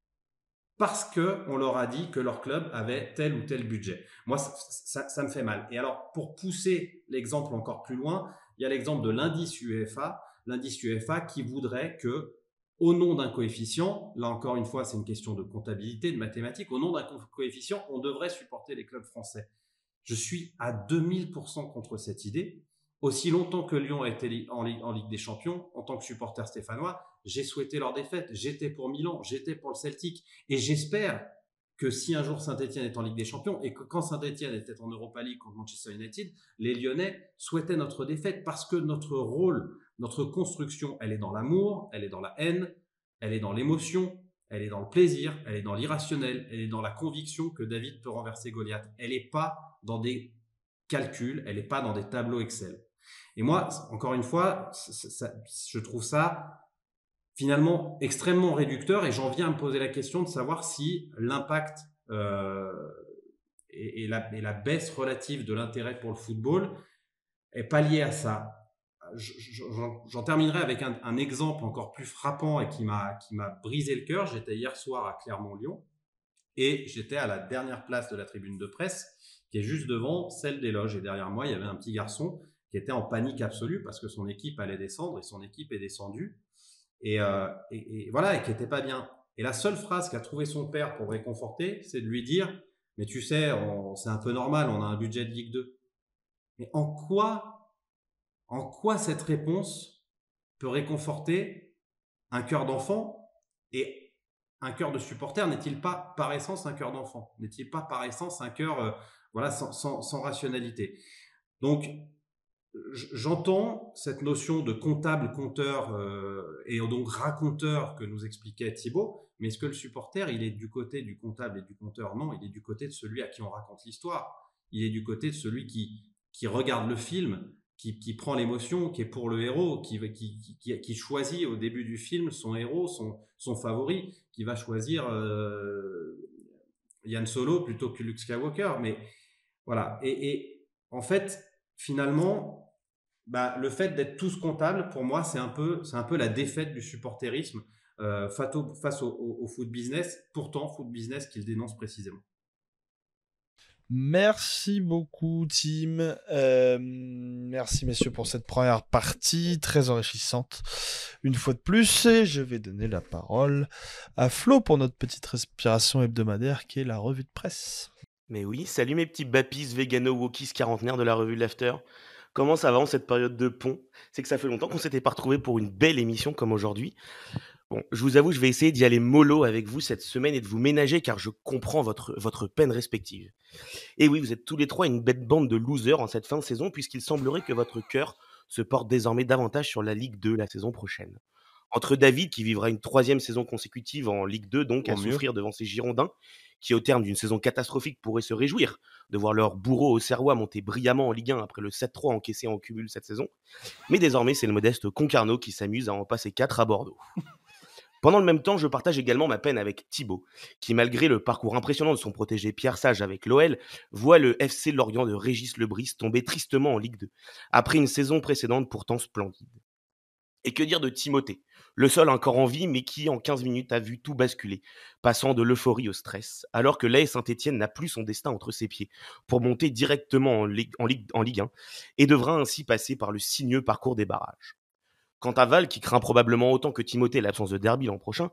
parce qu'on leur a dit que leur club avait tel ou tel budget. Moi, ça, ça, ça me fait mal. Et alors, pour pousser l'exemple encore plus loin, il y a l'exemple de l'indice U E F A, l'indice U E F A qui voudrait que, au nom d'un coefficient, là encore une fois, c'est une question de comptabilité, de mathématiques, au nom d'un coefficient, on devrait supporter les clubs français. Je suis à deux mille pour cent contre cette idée. Aussi longtemps que Lyon a été en Ligue, en Ligue des Champions, en tant que supporter stéphanois, j'ai souhaité leur défaite. J'étais pour Milan, j'étais pour le Celtic. Et j'espère que si un jour Saint-Etienne est en Ligue des Champions et que quand Saint-Etienne était en Europa League contre Manchester United, les Lyonnais souhaitaient notre défaite parce que notre rôle, notre construction, elle est dans l'amour, elle est dans la haine, elle est dans l'émotion, elle est dans le plaisir, elle est dans l'irrationnel, elle est dans la conviction que David peut renverser Goliath. Elle n'est pas dans des calculs, elle n'est pas dans des tableaux Excel. Et moi, encore une fois, ça, ça, je trouve ça finalement extrêmement réducteur et j'en viens à me poser la question de savoir si l'impact euh, et, et, la, et la baisse relative de l'intérêt pour le football est pas liée à ça. Je, je, j'en, j'en terminerai avec un, un exemple encore plus frappant et qui m'a, qui m'a brisé le cœur. J'étais hier soir à Clermont-Lyon et j'étais à la dernière place de la tribune de presse qui est juste devant celle des loges. Et derrière moi, il y avait un petit garçon qui était en panique absolue parce que son équipe allait descendre et son équipe est descendue. Et, euh, et, et voilà, et qui n'était pas bien. Et la seule phrase qu'a trouvé son père pour le réconforter, c'est de lui dire « Mais tu sais, on, c'est un peu normal, on a un budget de Ligue deux. » Mais en quoi, en quoi cette réponse peut réconforter un cœur d'enfant? Et un cœur de supporter n'est-il pas par essence un cœur d'enfant? N'est-il pas par essence un cœur euh, voilà, sans, sans, sans rationalité? Donc, j'entends cette notion de comptable, compteur euh, et donc raconteur que nous expliquait Thibaut, mais est-ce que le supporter, il est du côté du comptable et du compteur? Non, il est du côté de celui à qui on raconte l'histoire. Il est du côté de celui qui, qui regarde le film, qui, qui prend l'émotion, qui est pour le héros, qui, qui, qui, qui choisit au début du film son héros, son, son favori, qui va choisir euh, Yann Solo plutôt que Luke Skywalker. Mais voilà. Et, et en fait, finalement, bah, le fait d'être tous comptables, pour moi, c'est un peu, c'est un peu la défaite du supporterisme euh, face, au, face au, au, au foot business. Pourtant, foot business qu'il dénonce précisément. Merci beaucoup, Tim. Euh, merci, messieurs, pour cette première partie très enrichissante. Une fois de plus, et je vais donner la parole à Flo pour notre petite respiration hebdomadaire qui est la revue de presse. Mais oui, salut mes petits bapis vegano-wokis quarantenaires de la revue de l'After. Comment ça va en cette période de pont? C'est que ça fait longtemps qu'on s'était pas retrouvés pour une belle émission comme aujourd'hui. Bon, je vous avoue, je vais essayer d'y aller mollo avec vous cette semaine et de vous ménager car je comprends votre, votre peine respective. Et oui, vous êtes tous les trois une bête bande de losers en cette fin de saison puisqu'il semblerait que votre cœur se porte désormais davantage sur la Ligue deux la saison prochaine. Entre David, qui vivra une troisième saison consécutive en Ligue deux, donc Au à mieux. souffrir devant ses Girondins, qui au terme d'une saison catastrophique pourraient se réjouir de voir leur bourreau au Serrois monter brillamment en Ligue un après le sept trois encaissé en cumul cette saison. Mais désormais, c'est le modeste Concarneau qui s'amuse à en passer quatre à Bordeaux. Pendant le même temps, je partage également ma peine avec Thibaut, qui malgré le parcours impressionnant de son protégé Pierre Sage avec l'O L, voit le F C Lorient de Régis Lebris tomber tristement en Ligue deux, après une saison précédente pourtant splendide. Et que dire de Timothée, le seul encore en vie, mais qui en quinze minutes a vu tout basculer, passant de l'euphorie au stress, alors que l'A S Saint-Etienne n'a plus son destin entre ses pieds, pour monter directement en Ligue, en Ligue, en Ligue un, et devra ainsi passer par le sinueux parcours des barrages. Quant à Val, qui craint probablement autant que Timothée l'absence de derby l'an prochain,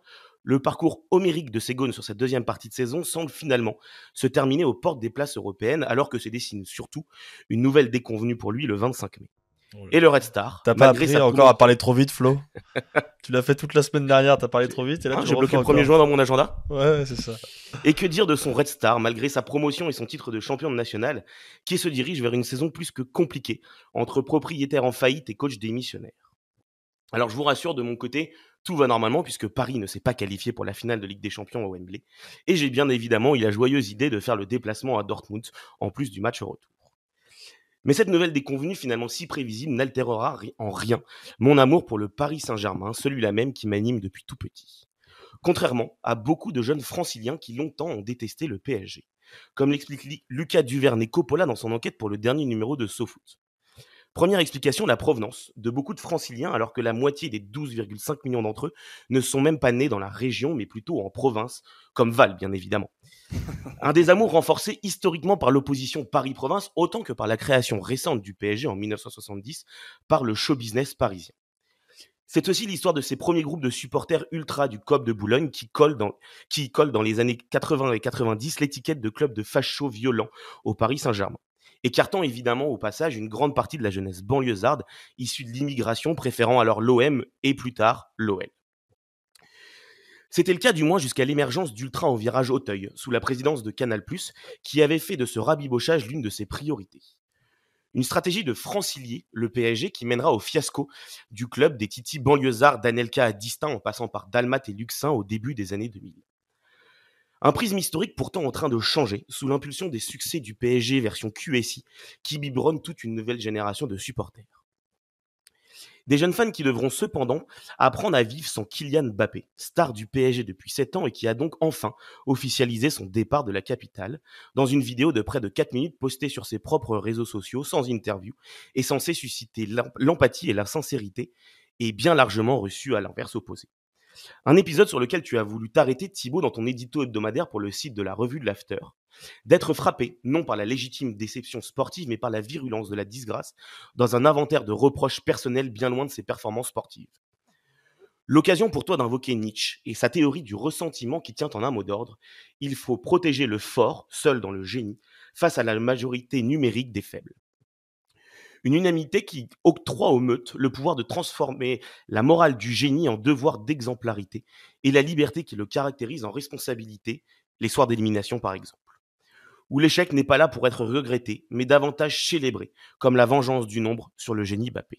Le parcours homérique de Segones sur cette deuxième partie de saison semble finalement se terminer aux portes des places européennes, alors que se dessine surtout une nouvelle déconvenue pour lui le vingt-cinq mai. Et le Red Star, T'as pas malgré appris sa encore promo- à parler trop vite, Flo? Tu l'as fait toute la semaine dernière, t'as parlé trop vite et là Hein, tu j'ai bloqué refais le premier encore. juin dans mon agenda. Ouais, c'est ça. Et que dire de son Red Star, malgré sa promotion et son titre de champion de national, qui se dirige vers une saison plus que compliquée, entre propriétaire en faillite et coach démissionnaire. Alors je vous rassure, de mon côté, tout va normalement puisque Paris ne s'est pas qualifié pour la finale de Ligue des Champions à Wembley. Et j'ai bien évidemment eu la joyeuse idée de faire le déplacement à Dortmund, en plus du match retour. Mais cette nouvelle déconvenue finalement si prévisible n'altérera ri- en rien mon amour pour le Paris Saint-Germain, celui-là même qui m'anime depuis tout petit. Contrairement à beaucoup de jeunes franciliens qui longtemps ont détesté le P S G. Comme l'explique Li- Lucas Duvernay-Coppola dans son enquête pour le dernier numéro de SoFoot. Première explication, la provenance de beaucoup de franciliens, alors que la moitié des douze virgule cinq millions d'entre eux ne sont même pas nés dans la région, mais plutôt en province, comme Val, bien évidemment. Un désamour renforcé historiquement par l'opposition Paris-Province, autant que par la création récente du P S G en mille neuf cent soixante-dix par le show business parisien. C'est aussi l'histoire de ces premiers groupes de supporters ultra du C O B de Boulogne qui collent dans, qui collent dans les années quatre-vingts et quatre-vingt-dix l'étiquette de club de fachos violents au Paris Saint-Germain. Écartant évidemment au passage une grande partie de la jeunesse banlieusarde issue de l'immigration, préférant alors l'O M et plus tard l'O L. C'était le cas du moins jusqu'à l'émergence d'Ultra en virage Auteuil, sous la présidence de Canal+, qui avait fait de ce rabibochage l'une de ses priorités. Une stratégie de francilier, le P S G, qui mènera au fiasco du club des titis banlieusards d'Anelka à Distin en passant par Dalmat et Luxin au début des années deux mille. Un prisme historique pourtant en train de changer, sous l'impulsion des succès du P S G version Q S I, qui biberonne toute une nouvelle génération de supporters. Des jeunes fans qui devront cependant apprendre à vivre sans Kylian Mbappé, star du P S G depuis sept ans et qui a donc enfin officialisé son départ de la capitale, dans une vidéo de près de quatre minutes postée sur ses propres réseaux sociaux, sans interview, et censée susciter l'empathie et la sincérité, et bien largement reçue à l'inverse opposé. Un épisode sur lequel tu as voulu t'arrêter, Thibaut, dans ton édito hebdomadaire pour le site de la revue de l'After. D'être frappé, non par la légitime déception sportive, mais par la virulence de la disgrâce, dans un inventaire de reproches personnels bien loin de ses performances sportives. L'occasion pour toi d'invoquer Nietzsche et sa théorie du ressentiment qui tient en un mot d'ordre. Il faut protéger le fort, seul dans le génie, face à la majorité numérique des faibles. Une unanimité qui octroie aux meutes le pouvoir de transformer la morale du génie en devoir d'exemplarité et la liberté qui le caractérise en responsabilité, les soirs d'élimination par exemple. Où l'échec n'est pas là pour être regretté, mais davantage célébré, comme la vengeance du nombre sur le génie Mbappé.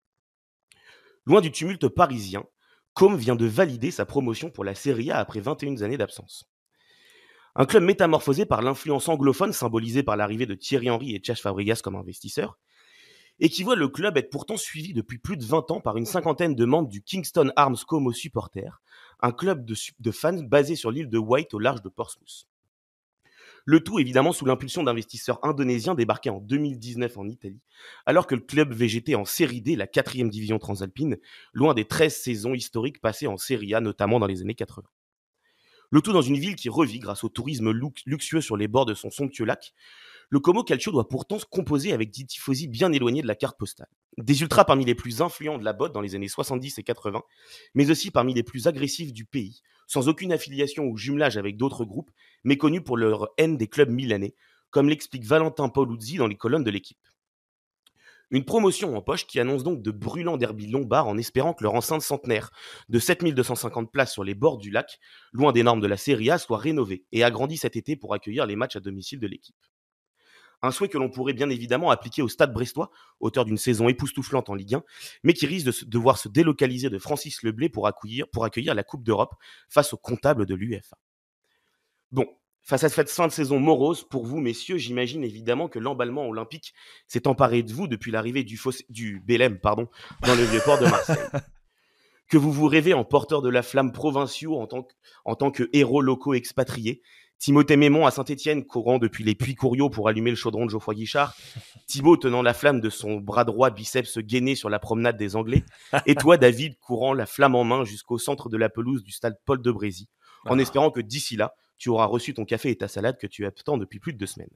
Loin du tumulte parisien, Com vient de valider sa promotion pour la Serie A après vingt et une années d'absence. Un club métamorphosé par l'influence anglophone symbolisée par l'arrivée de Thierry Henry et Tchèche Fabregas comme investisseurs, et qui voit le club être pourtant suivi depuis plus de vingt ans par une cinquantaine de membres du Kingston Arms Como Supporters, un club de, de fans basé sur l'île de Wight au large de Portsmouth. Le tout évidemment sous l'impulsion d'investisseurs indonésiens débarqués en deux mille dix-neuf en Italie, alors que le club végétait en Série D, la quatrième division transalpine, loin des treize saisons historiques passées en Série A, notamment dans les années quatre-vingts. Le tout dans une ville qui revit grâce au tourisme luxueux sur les bords de son somptueux lac. Le Como Calcio doit pourtant se composer avec des tifosi bien éloignés de la carte postale. Des ultras parmi les plus influents de la botte dans les années soixante-dix et quatre-vingts, mais aussi parmi les plus agressifs du pays, sans aucune affiliation ou jumelage avec d'autres groupes, mais connus pour leur haine des clubs milanais, comme l'explique Valentin Paoluzzi dans les colonnes de l'équipe. Une promotion en poche qui annonce donc de brûlants derbys lombards en espérant que leur enceinte centenaire de sept mille deux cent cinquante places sur les bords du lac, loin des normes de la Serie A, soit rénovée et agrandie cet été pour accueillir les matchs à domicile de l'équipe. Un souhait que l'on pourrait bien évidemment appliquer au Stade brestois, auteur d'une saison époustouflante en Ligue un, mais qui risque de se, devoir se délocaliser de Francis Leblay pour accueillir, pour accueillir la Coupe d'Europe face au comptable de l'U E F A. Bon, face à cette fin de saison morose, pour vous, messieurs, j'imagine évidemment que l'emballement olympique s'est emparé de vous depuis l'arrivée du, Foss- du B L M pardon, dans le Vieux-Port de Marseille. Que vous vous rêvez en porteur de la flamme provinciaux en tant que, en tant que héros locaux expatriés, Timothée Mémon à Saint-Étienne courant depuis les puits Couriot pour allumer le chaudron de Geoffroy Guichard, Thibaut tenant la flamme de son bras droit biceps gainé sur la promenade des Anglais, et toi David courant la flamme en main jusqu'au centre de la pelouse du stade Paul de Brézy, en ah. espérant que d'ici là, tu auras reçu ton café et ta salade que tu attends depuis plus de deux semaines.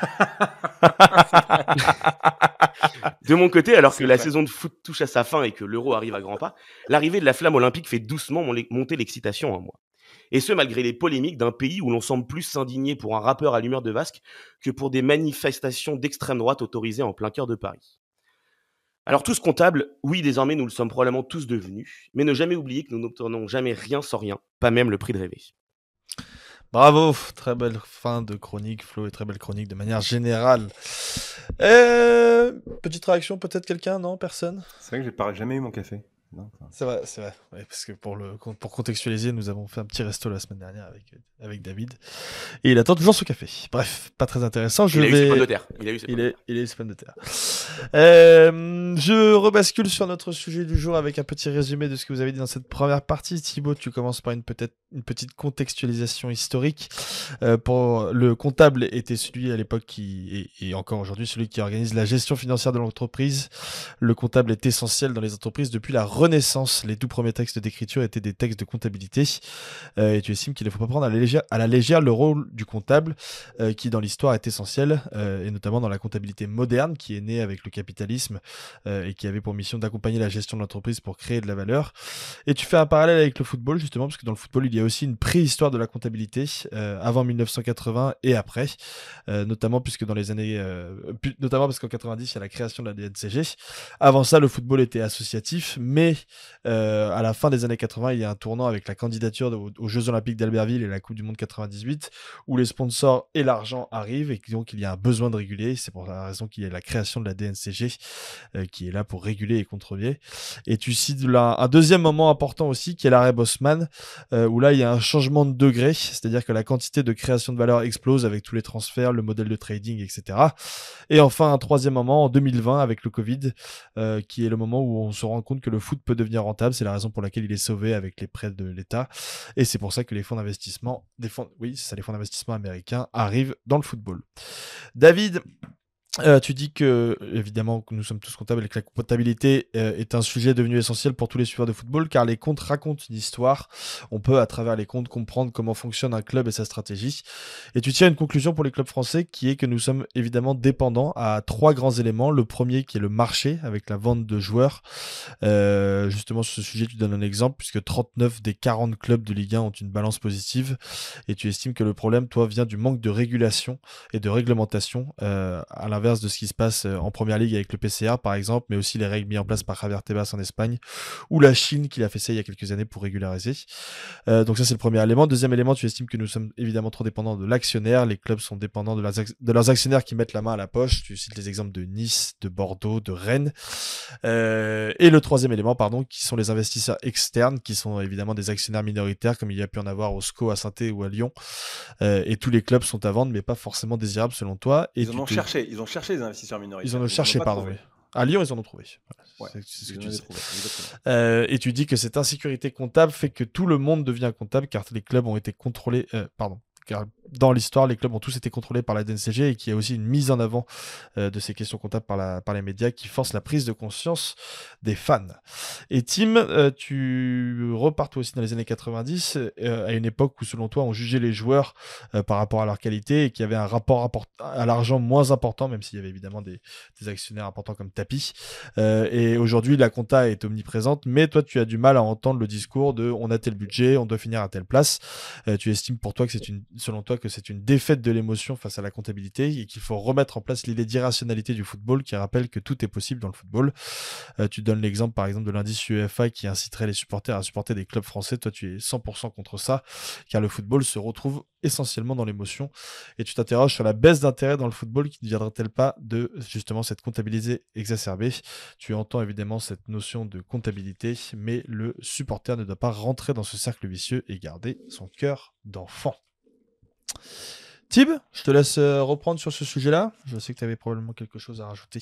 De mon côté, alors C'est que vrai. La saison de foot touche à sa fin et que l'Euro arrive à grands pas, l'arrivée de la flamme olympique fait doucement monter l'excitation en moi. Et ce, malgré les polémiques d'un pays où l'on semble plus s'indigner pour un rappeur à l'humeur de Vasque que pour des manifestations d'extrême droite autorisées en plein cœur de Paris. Alors tous comptables, oui, désormais nous le sommes probablement tous devenus, mais ne jamais oublier que nous n'obtenons jamais rien sans rien, pas même le prix de rêver. Bravo, très belle fin de chronique, Flo, et très belle chronique de manière générale. Euh, petite réaction, peut-être quelqu'un, non, personne? C'est vrai que j'ai pas- jamais eu mon café. Non, enfin, C'est vrai, c'est vrai. Ouais, parce que pour, le, pour contextualiser, nous avons fait un petit resto la semaine dernière avec, avec David. Et il attend toujours son café. Bref, pas très intéressant. Je Il a eu vais... ses pommes de terre. Il a eu ses Il pommes de est, terre. il est ses pommes de terre. Euh, je rebascule sur notre sujet du jour avec un petit résumé de ce que vous avez dit dans cette première partie. Thibaut, tu commences par une, peut-être, une petite contextualisation historique. Euh, pour le comptable était celui à l'époque qui, et, et encore aujourd'hui, celui qui organise la gestion financière de l'entreprise. Le comptable est essentiel dans les entreprises depuis la Renaissance. Les tout premiers textes d'écriture étaient des textes de comptabilité. Euh, et tu estimes qu'il ne faut pas prendre à la légère, à la légère le rôle du comptable, euh, qui dans l'histoire est essentiel, euh, et notamment dans la comptabilité moderne, qui est née avec le capitalisme, euh, et qui avait pour mission d'accompagner la gestion de l'entreprise pour créer de la valeur. Et tu fais un parallèle avec le football, justement, parce que dans le football, il y a aussi une préhistoire de la comptabilité, euh, avant mille neuf cent quatre-vingts et après, euh, notamment puisque dans les années, euh, pu- notamment parce qu'en quatre-vingt-dix, il y a la création de la D N C G. Avant ça, le football était associatif, mais euh, à la fin des années quatre-vingts, il y a un tournant avec la candidature de- aux Jeux Olympiques d'Albertville et la Coupe du Monde quatre-vingt-dix-huit, où les sponsors et l'argent arrivent et donc il y a un besoin de réguler. C'est pour la raison qu'il y a la création de la D N C G, euh, qui est là pour réguler et contrôler. Et tu cites là un deuxième moment important aussi, qui est l'arrêt Bosman, euh, où là il y a un changement de degré, c'est-à-dire que la quantité de création de valeur explose avec tous les transferts, le modèle de trading, et cetera. Et enfin un troisième moment en deux mille vingt avec le Covid, euh, qui est le moment où on se rend compte que le foot peut devenir rentable. C'est la raison pour laquelle il est sauvé avec les prêts de l'État. Et c'est pour ça que les fonds d'investissement, des fonds, oui, c'est ça, les fonds d'investissement américains arrivent dans le football. David, Euh, tu dis que, évidemment, que nous sommes tous comptables et que la comptabilité euh, est un sujet devenu essentiel pour tous les suiveurs de football, car les comptes racontent une histoire. On peut, à travers les comptes, comprendre comment fonctionne un club et sa stratégie. Et tu tiens une conclusion pour les clubs français, qui est que nous sommes évidemment dépendants à trois grands éléments. Le premier, qui est le marché, avec la vente de joueurs. Euh, justement, sur ce sujet, tu donnes un exemple, puisque trente-neuf des quarante clubs de Ligue un ont une balance positive. Et tu estimes que le problème, toi, vient du manque de régulation et de réglementation, euh, à l'inverse de ce qui se passe en Première Ligue avec le P C A par exemple, mais aussi les règles mises en place par Javier Tebas en Espagne, ou la Chine qui l'a fait ça il y a quelques années pour régulariser. Euh, donc ça c'est le premier élément. Deuxième élément, tu estimes que nous sommes évidemment trop dépendants de l'actionnaire. Les clubs sont dépendants de leurs, ac- de leurs actionnaires qui mettent la main à la poche. Tu cites les exemples de Nice, de Bordeaux, de Rennes. Euh, et le troisième élément, pardon, qui sont les investisseurs externes, qui sont évidemment des actionnaires minoritaires, comme il y a pu en avoir au S C O à Saint-Étienne ou à Lyon. Euh, et tous les clubs sont à vendre, mais pas forcément désirables selon toi. Et ils en tu ont te... cherché, ils ont cherché les investisseurs minoritaires. Ils en ont cherché, pas pardon. trouvé. Oui. À Lyon, ils en ont trouvé. Voilà, Ouais, c'est c'est ce ils que en tu avaient sais. trouvé, exactement. Euh, et tu dis que cette insécurité comptable fait que tout le monde devient comptable, car les clubs ont été contrôlés. Euh, pardon. Car dans l'histoire, les clubs ont tous été contrôlés par la D N C G et qu'il y a aussi une mise en avant euh, de ces questions comptables par, la, par les médias qui force la prise de conscience des fans. Et Tim, euh, tu repars toi aussi dans les années quatre-vingt-dix, euh, à une époque où selon toi on jugeait les joueurs euh, par rapport à leur qualité et qu'il y avait un rapport à l'argent moins important, même s'il y avait évidemment des, des actionnaires importants comme Tapi. Euh, et aujourd'hui la compta est omniprésente, mais toi tu as du mal à entendre le discours de on a tel budget, on doit finir à telle place. Euh, tu estimes pour toi que c'est une selon toi que c'est une défaite de l'émotion face à la comptabilité et qu'il faut remettre en place l'idée d'irrationalité du football qui rappelle que tout est possible dans le football. Euh, tu donnes l'exemple par exemple de l'indice UEFA qui inciterait les supporters à supporter des clubs français. Toi tu es cent pour cent contre ça car le football se retrouve essentiellement dans l'émotion et tu t'interroges sur la baisse d'intérêt dans le football qui ne viendrait-elle pas de justement cette comptabilité exacerbée. Tu entends évidemment cette notion de comptabilité, mais le supporter ne doit pas rentrer dans ce cercle vicieux et garder son cœur d'enfant. Tib, je te laisse euh, reprendre sur ce sujet-là. Je sais que tu avais probablement quelque chose à rajouter.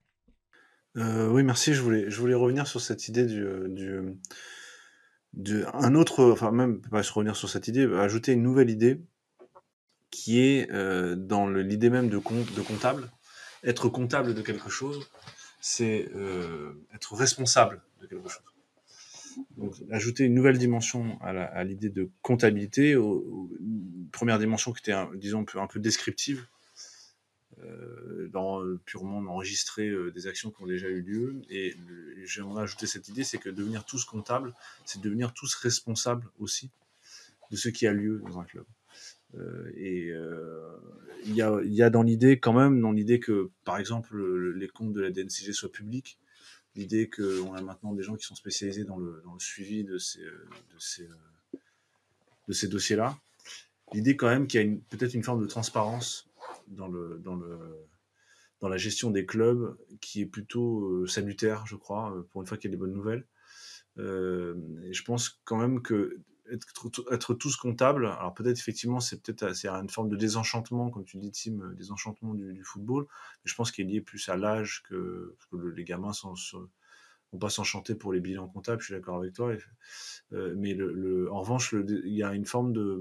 Euh, oui, merci. Je voulais, je voulais revenir sur cette idée du, du, du un autre, enfin même pas se revenir sur cette idée, ajouter une nouvelle idée qui est euh, dans le, l'idée même de, compte, de comptable. Être comptable de quelque chose, c'est euh, être responsable de quelque chose. Donc, ajouter une nouvelle dimension à, la, à l'idée de comptabilité, au, au, une première dimension qui était, un, disons, un peu, un peu descriptive, euh, dans, purement enregistrer euh, des actions qui ont déjà eu lieu. Et le, j'aimerais ajouter cette idée, c'est que devenir tous comptables, c'est devenir tous responsables aussi de ce qui a lieu dans un club. Euh, et euh, il y a, il y a dans l'idée quand même, dans l'idée que, par exemple, le, les comptes de la D N C G soient publics, l'idée qu'on a maintenant des gens qui sont spécialisés dans le, dans le suivi de ces, de ces, de ces dossiers-là. L'idée quand même qu'il y a une, peut-être une forme de transparence dans, le, dans, le, dans la gestion des clubs qui est plutôt euh, salutaire, je crois, pour une fois qu'il y a des bonnes nouvelles. Euh, et je pense quand même que être, être tous comptables, alors peut-être effectivement c'est peut-être c'est une forme de désenchantement, comme tu dis Tim, désenchantement du, du football, mais je pense qu'il est lié plus à l'âge que, que le, les gamins sont, sont, vont pas s'enchanter pour les bilans comptables, je suis d'accord avec toi. Et, euh, mais le, le, en revanche, le, il y a une forme de,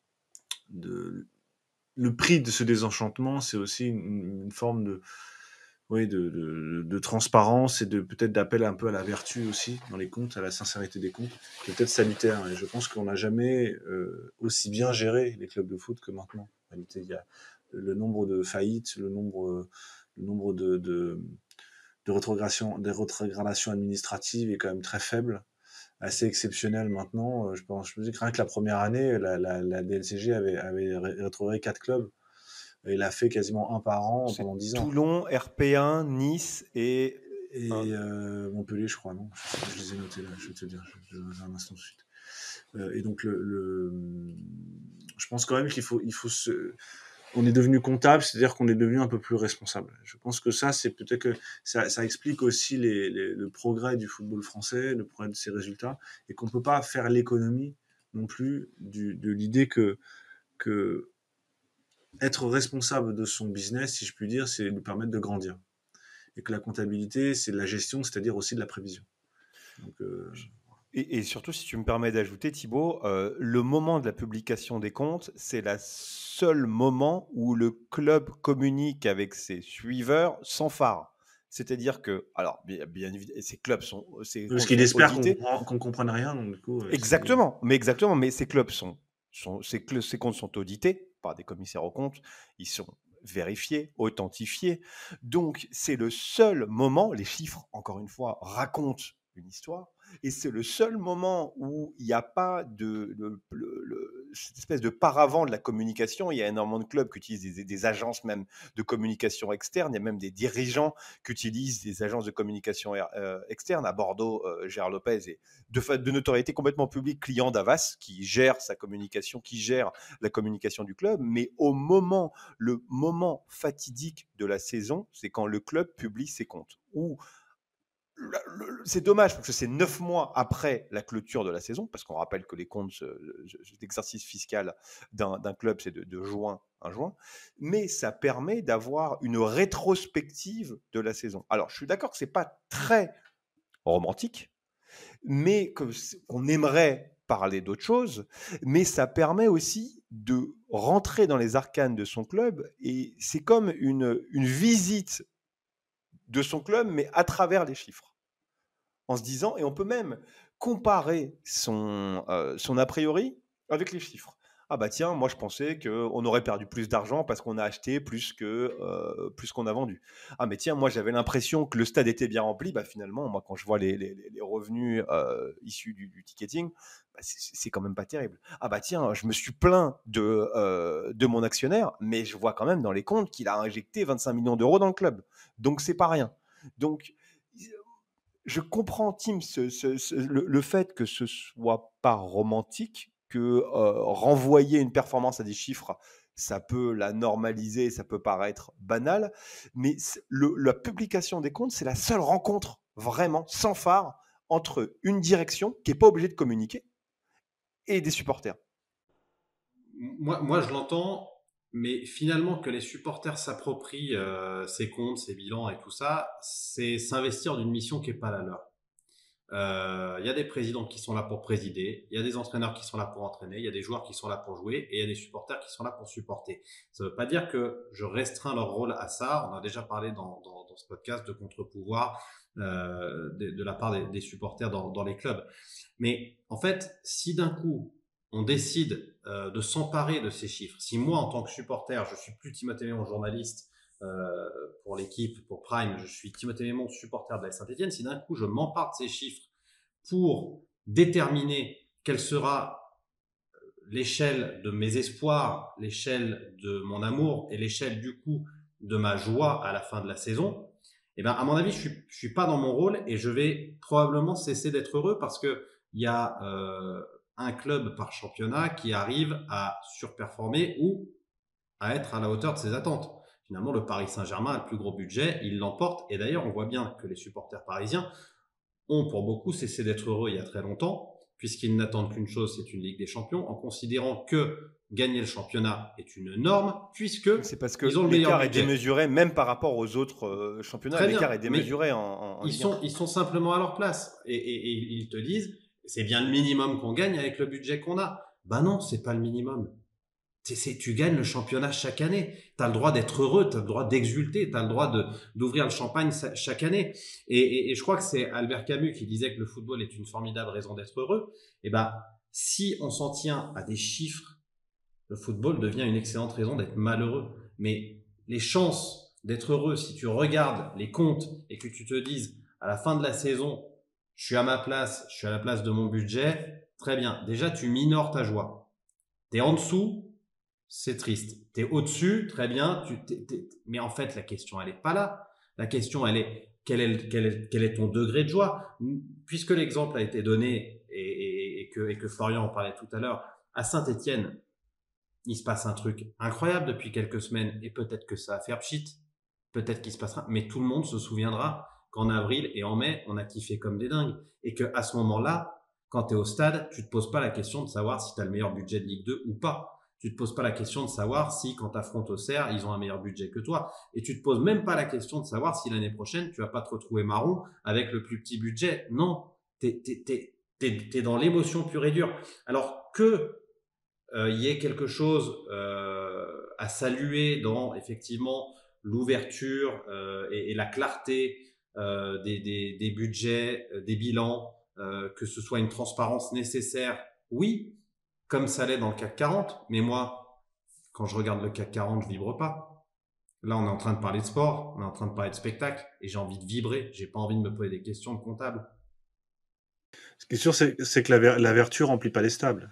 de le prix de ce désenchantement, c'est aussi une, une forme de oui, de, de, de transparence et de peut-être d'appel un peu à la vertu aussi dans les comptes, à la sincérité des comptes, qui est peut-être salutaire. Et je pense qu'on n'a jamais euh, aussi bien géré les clubs de foot que maintenant. En réalité, il y a le nombre de faillites, le nombre, le nombre de, de, de rétrogradations, des rétrogradations administratives est quand même très faible, assez exceptionnel maintenant. Je pense, je me dis que rien que la première année, la, la, la D N C G avait, avait rétrogradé quatre clubs. Il a fait quasiment un par an C'est pendant dix ans. Toulon, R P un, Nice et, et euh, Montpellier, je crois, non je, je les ai notés là, je vais te dire, je, je, un instant tout de suite. Euh, et donc, le, le, je pense quand même qu'il faut, il faut se... On est devenu comptable, c'est-à-dire qu'on est devenu un peu plus responsable. Je pense que ça, c'est peut-être que ça, ça explique aussi les, les, le progrès du football français, le progrès de ses résultats, et qu'on ne peut pas faire l'économie non plus du, de l'idée que, que être responsable de son business, si je puis dire, c'est nous permettre de grandir. Et que la comptabilité, c'est de la gestion, c'est-à-dire aussi de la prévision. Donc, euh... et, et surtout, si tu me permets d'ajouter, Thibaut, euh, le moment de la publication des comptes, c'est le seul moment où le club communique avec ses suiveurs sans phare. C'est-à-dire que, alors, bien, bien évidemment, ces clubs sont, ces parce qu'il espère qu'on qu'on comprenne rien, donc du coup. Exactement, mais exactement, mais ces clubs sont, sont ces, cl- ces comptes sont audités par des commissaires aux comptes, ils sont vérifiés, authentifiés. Donc, c'est le seul moment, les chiffres, encore une fois, racontent une histoire, et c'est le seul moment où il n'y a pas de, de, de, de cette espèce de paravent de la communication. Il y a énormément de clubs qui utilisent des, des agences même de communication externe, il y a même des dirigeants qui utilisent des agences de communication euh, externe. À Bordeaux, euh, Gérard Lopez est de, de notoriété complètement publique, client d'Avas, qui gère sa communication, qui gère la communication du club, mais au moment, le moment fatidique de la saison, c'est quand le club publie ses comptes. Où c'est dommage parce que c'est neuf mois après la clôture de la saison, parce qu'on rappelle que les comptes, l'exercice fiscal d'un, d'un club, c'est de, de juin à juin, mais ça permet d'avoir une rétrospective de la saison. Alors, je suis d'accord que c'est pas très romantique, mais que, qu'on aimerait parler d'autre chose, mais ça permet aussi de rentrer dans les arcanes de son club, et c'est comme une, une visite de son club, mais à travers les chiffres. En se disant, et on peut même comparer son, euh, son a priori avec les chiffres. Ah bah tiens, moi je pensais qu'on aurait perdu plus d'argent parce qu'on a acheté plus que euh, plus qu'on a vendu. Ah mais tiens, moi j'avais l'impression que le stade était bien rempli. Bah finalement, moi quand je vois les, les, les revenus euh, issus du, du ticketing, bah, c'est, c'est quand même pas terrible. Ah bah tiens, je me suis plaint de, euh, de mon actionnaire, mais je vois quand même dans les comptes qu'il a injecté vingt-cinq millions d'euros dans le club. Donc c'est pas rien. Donc je comprends, Tim, ce, ce, ce, le, le fait que ce soit pas romantique, que euh, renvoyer une performance à des chiffres, ça peut la normaliser, ça peut paraître banal, mais le, la publication des comptes, c'est la seule rencontre vraiment sans phare entre une direction qui n'est pas obligée de communiquer et des supporters. Moi, moi je l'entends, mais finalement que les supporters s'approprient euh, ces comptes, ces bilans et tout ça, c'est s'investir d'une mission qui n'est pas la leur. Il euh, y a des présidents qui sont là pour présider, il y a des entraîneurs qui sont là pour entraîner, il y a des joueurs qui sont là pour jouer et il y a des supporters qui sont là pour supporter. Ça ne veut pas dire que je restreins leur rôle à ça. On a déjà parlé dans, dans, dans ce podcast de contre-pouvoir euh, de, de la part des, des supporters dans, dans les clubs. Mais en fait, si d'un coup on décide euh, de s'emparer de ces chiffres, si moi en tant que supporter, je suis plus Timothée Mémon, journaliste, Euh, pour l'équipe, pour Prime, je suis Timothée Mémon, supporter de la Saint-Etienne. Si d'un coup je m'empare de ces chiffres pour déterminer quelle sera l'échelle de mes espoirs, l'échelle de mon amour et l'échelle du coup de ma joie à la fin de la saison, eh ben, à mon avis, je suis, je suis pas dans mon rôle et je vais probablement cesser d'être heureux parce que il y a euh, un club par championnat qui arrive à surperformer ou à être à la hauteur de ses attentes. Finalement, le Paris Saint-Germain a le plus gros budget, il l'emporte. Et d'ailleurs, on voit bien que les supporters parisiens ont pour beaucoup cessé d'être heureux il y a très longtemps, puisqu'ils n'attendent qu'une chose, c'est une Ligue des Champions, en considérant que gagner le championnat est une norme, puisque C'est parce que ils ont le meilleur l'écart est budget. démesuré, même par rapport aux autres euh, championnats. Très bien, L'écart est mais démesuré en, en, en Ils Ligue sont, un. ils sont simplement à leur place. Et, et- et ils te disent, c'est bien le minimum qu'on gagne avec le budget qu'on a. Ben non, c'est pas le minimum. C'est, c'est- tu gagnes le championnat chaque année. Tu as le droit d'être heureux, tu as le droit d'exulter, tu as le droit de, d'ouvrir le champagne sa- chaque année. Et, et- et je crois que c'est Albert Camus qui disait que le football est une formidable raison d'être heureux. Et ben, si on s'en tient à des chiffres, le football devient une excellente raison d'être malheureux. Mais les chances d'être heureux, si tu regardes les comptes et que tu te dises, à la fin de la saison, je suis à ma place, je suis à la place de mon budget, très bien. Déjà, tu minores ta joie. Tu es en dessous, c'est triste. Tu es au-dessus, très bien. Tu, t'es- t'es- mais en fait, la question, elle n'est pas là. La question, elle est quel est, le- quel est, quel est ton degré de joie? Puisque l'exemple a été donné et, et- et que, et que Florian en parlait tout à l'heure, à Saint-Étienne, il se passe un truc incroyable depuis quelques semaines et peut-être que ça va faire pchit, peut-être qu'il se passera, mais tout le monde se souviendra qu'en avril et en mai, on a kiffé comme des dingues et qu'à ce moment-là, quand tu es au stade, tu te poses pas la question de savoir si tu as le meilleur budget de Ligue deux ou pas. Tu te poses pas la question de savoir si, quand tu affrontes Auxerre, ils ont un meilleur budget que toi. Et tu te poses même pas la question de savoir si l'année prochaine, tu vas pas te retrouver marron avec le plus petit budget. Non, tu es dans l'émotion pure et dure. Alors que euh, il y ait quelque chose euh, à saluer dans effectivement l'ouverture euh, et, et la clarté euh, des, des, des budgets, euh, des bilans, euh, que ce soit une transparence nécessaire, oui, comme ça l'est dans le CAC quarante. Mais moi, quand je regarde le CAC quarante, je vibre pas. Là, on est en train de parler de sport, on est en train de parler de spectacle, et j'ai envie de vibrer. J'ai pas envie de me poser des questions de comptable. Ce qui est sûr, c'est c'est que la, ver- la vertu remplit pas les stades.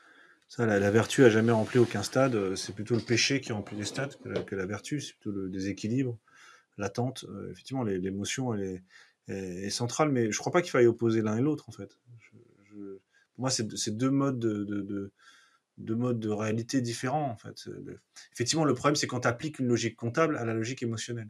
Ça, la, la vertu a jamais rempli aucun stade. euh, C'est plutôt le péché qui remplit les stades que la, que la vertu. C'est plutôt le déséquilibre, l'attente. Euh, effectivement, les- l'émotion, elle est, est- est centrale, mais je crois pas qu'il faille opposer l'un et l'autre, en fait. Je- je- pour moi, c'est c'est deux modes de, de, de- deux modes de réalité différents, en fait. Le- effectivement, le problème, c'est quand tu appliques une logique comptable à la logique émotionnelle.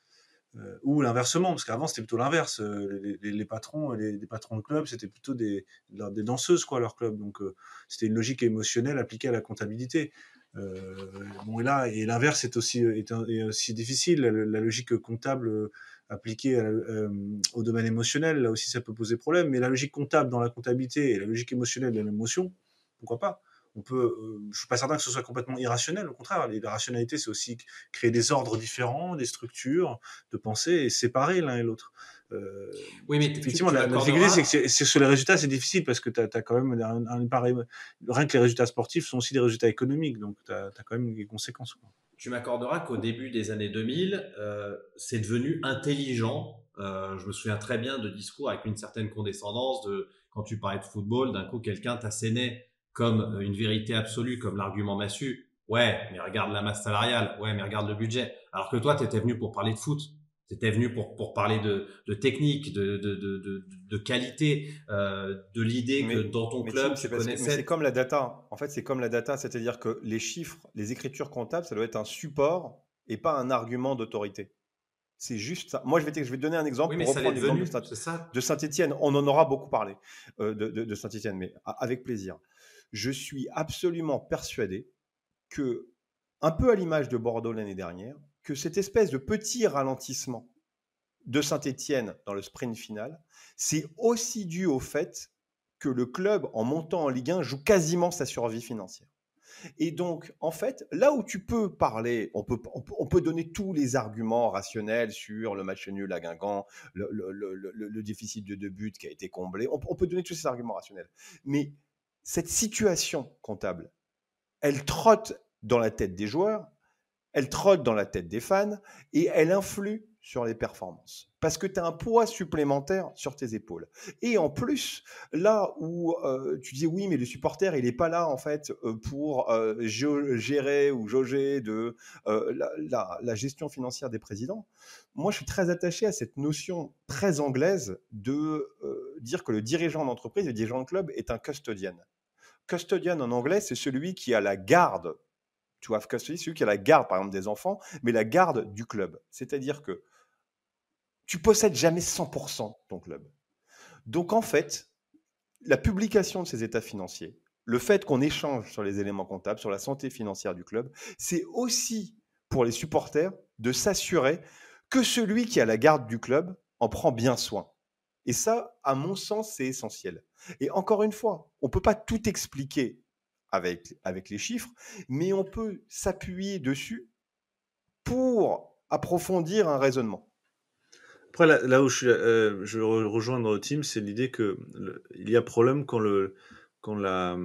Euh, ou l'inversement, parce qu'avant c'était plutôt l'inverse. Euh, les, les- les patrons, les, les patrons de club, c'était plutôt des, des danseuses, quoi, leur club. Donc euh, c'était une logique émotionnelle appliquée à la comptabilité. Euh, bon, et là, et l'inverse est aussi, est, un- est aussi difficile. La, la logique comptable euh, appliquée à la- euh, au domaine émotionnel, là aussi ça peut poser problème. Mais la logique comptable dans la comptabilité et la logique émotionnelle dans l'émotion, pourquoi pas? On peut, euh, je suis pas certain que ce soit complètement irrationnel. Au contraire, la rationalité, c'est aussi créer des ordres différents, des structures de penser et séparer l'un et l'autre. Euh, Oui, mais tu, effectivement, tu la, la difficulté, m'accorderas. c'est que c'est- c'est sur les résultats, c'est difficile parce que tu as quand même un, un, pareil, rien que les résultats sportifs sont aussi des résultats économiques, donc tu as quand même des conséquences, quoi. Tu m'accorderas qu'au début des années deux mille, euh, c'est devenu intelligent. Euh, je me souviens très bien de discours avec une certaine condescendance de quand tu parlais de football, d'un coup quelqu'un t'assénait comme une vérité absolue, comme l'argument massu. Ouais, mais regarde la masse salariale. Ouais, mais regarde le budget. Alors que toi, tu étais venu pour parler de foot. Tu étais venu pour, pour parler de, de technique, de, de, de, de, de qualité, euh, de l'idée que Mais, dans ton mais club, Tim, tu c'est parce que- mais connaissais. c'est comme la data. En fait, c'est comme la data, c'est-à-dire que les chiffres, les écritures comptables, ça doit être un support et pas un argument d'autorité. C'est juste ça. Moi, je vais te, je vais te donner un exemple Oui, mais pour ça l'est reprendre l'exemple de, devenu, Saint- c'est ça. de Saint-Étienne. On en aura beaucoup parlé euh, de, de, de Saint-Étienne, mais a- avec plaisir. Je suis absolument persuadé que, un peu à l'image de Bordeaux l'année dernière, que cette espèce de petit ralentissement de Saint-Étienne dans le sprint final, c'est aussi dû au fait que le club, en montant en Ligue un, joue quasiment sa survie financière. Et donc, en fait, là où tu peux parler, on peut, on peut, on peut donner tous les arguments rationnels sur le match nul à Guingamp, le, le, le, le, le déficit de deux buts qui a été comblé, on, on peut donner tous ces arguments rationnels. Mais cette situation comptable, elle trotte dans la tête des joueurs, elle trotte dans la tête des fans et elle influe sur les performances. Parce que tu as un poids supplémentaire sur tes épaules. Et en plus, là où euh, tu dis oui, mais le supporter, il n'est pas là en fait euh, pour euh, gérer ou jauger de euh, la, la, la gestion financière des présidents. Moi, je suis très attaché à cette notion très anglaise de euh, dire que le dirigeant d'entreprise, le dirigeant de club est un custodian. Custodian en anglais, c'est celui qui a la garde. Tu vois, custody, celui qui a la garde, par exemple, des enfants, mais la garde du club. C'est-à-dire que tu possèdes jamais cent pour cent ton club. Donc, en fait, la publication de ces états financiers, le fait qu'on échange sur les éléments comptables, sur la santé financière du club, c'est aussi pour les supporters de s'assurer que celui qui a la garde du club en prend bien soin. Et ça, à mon sens, c'est essentiel. Et encore une fois, on ne peut pas tout expliquer avec, avec les chiffres, mais on peut s'appuyer dessus pour approfondir un raisonnement. Après, là, là où je, suis, euh, je rejoins dans le team, c'est l'idée qu'il y a problème quand, le, quand la,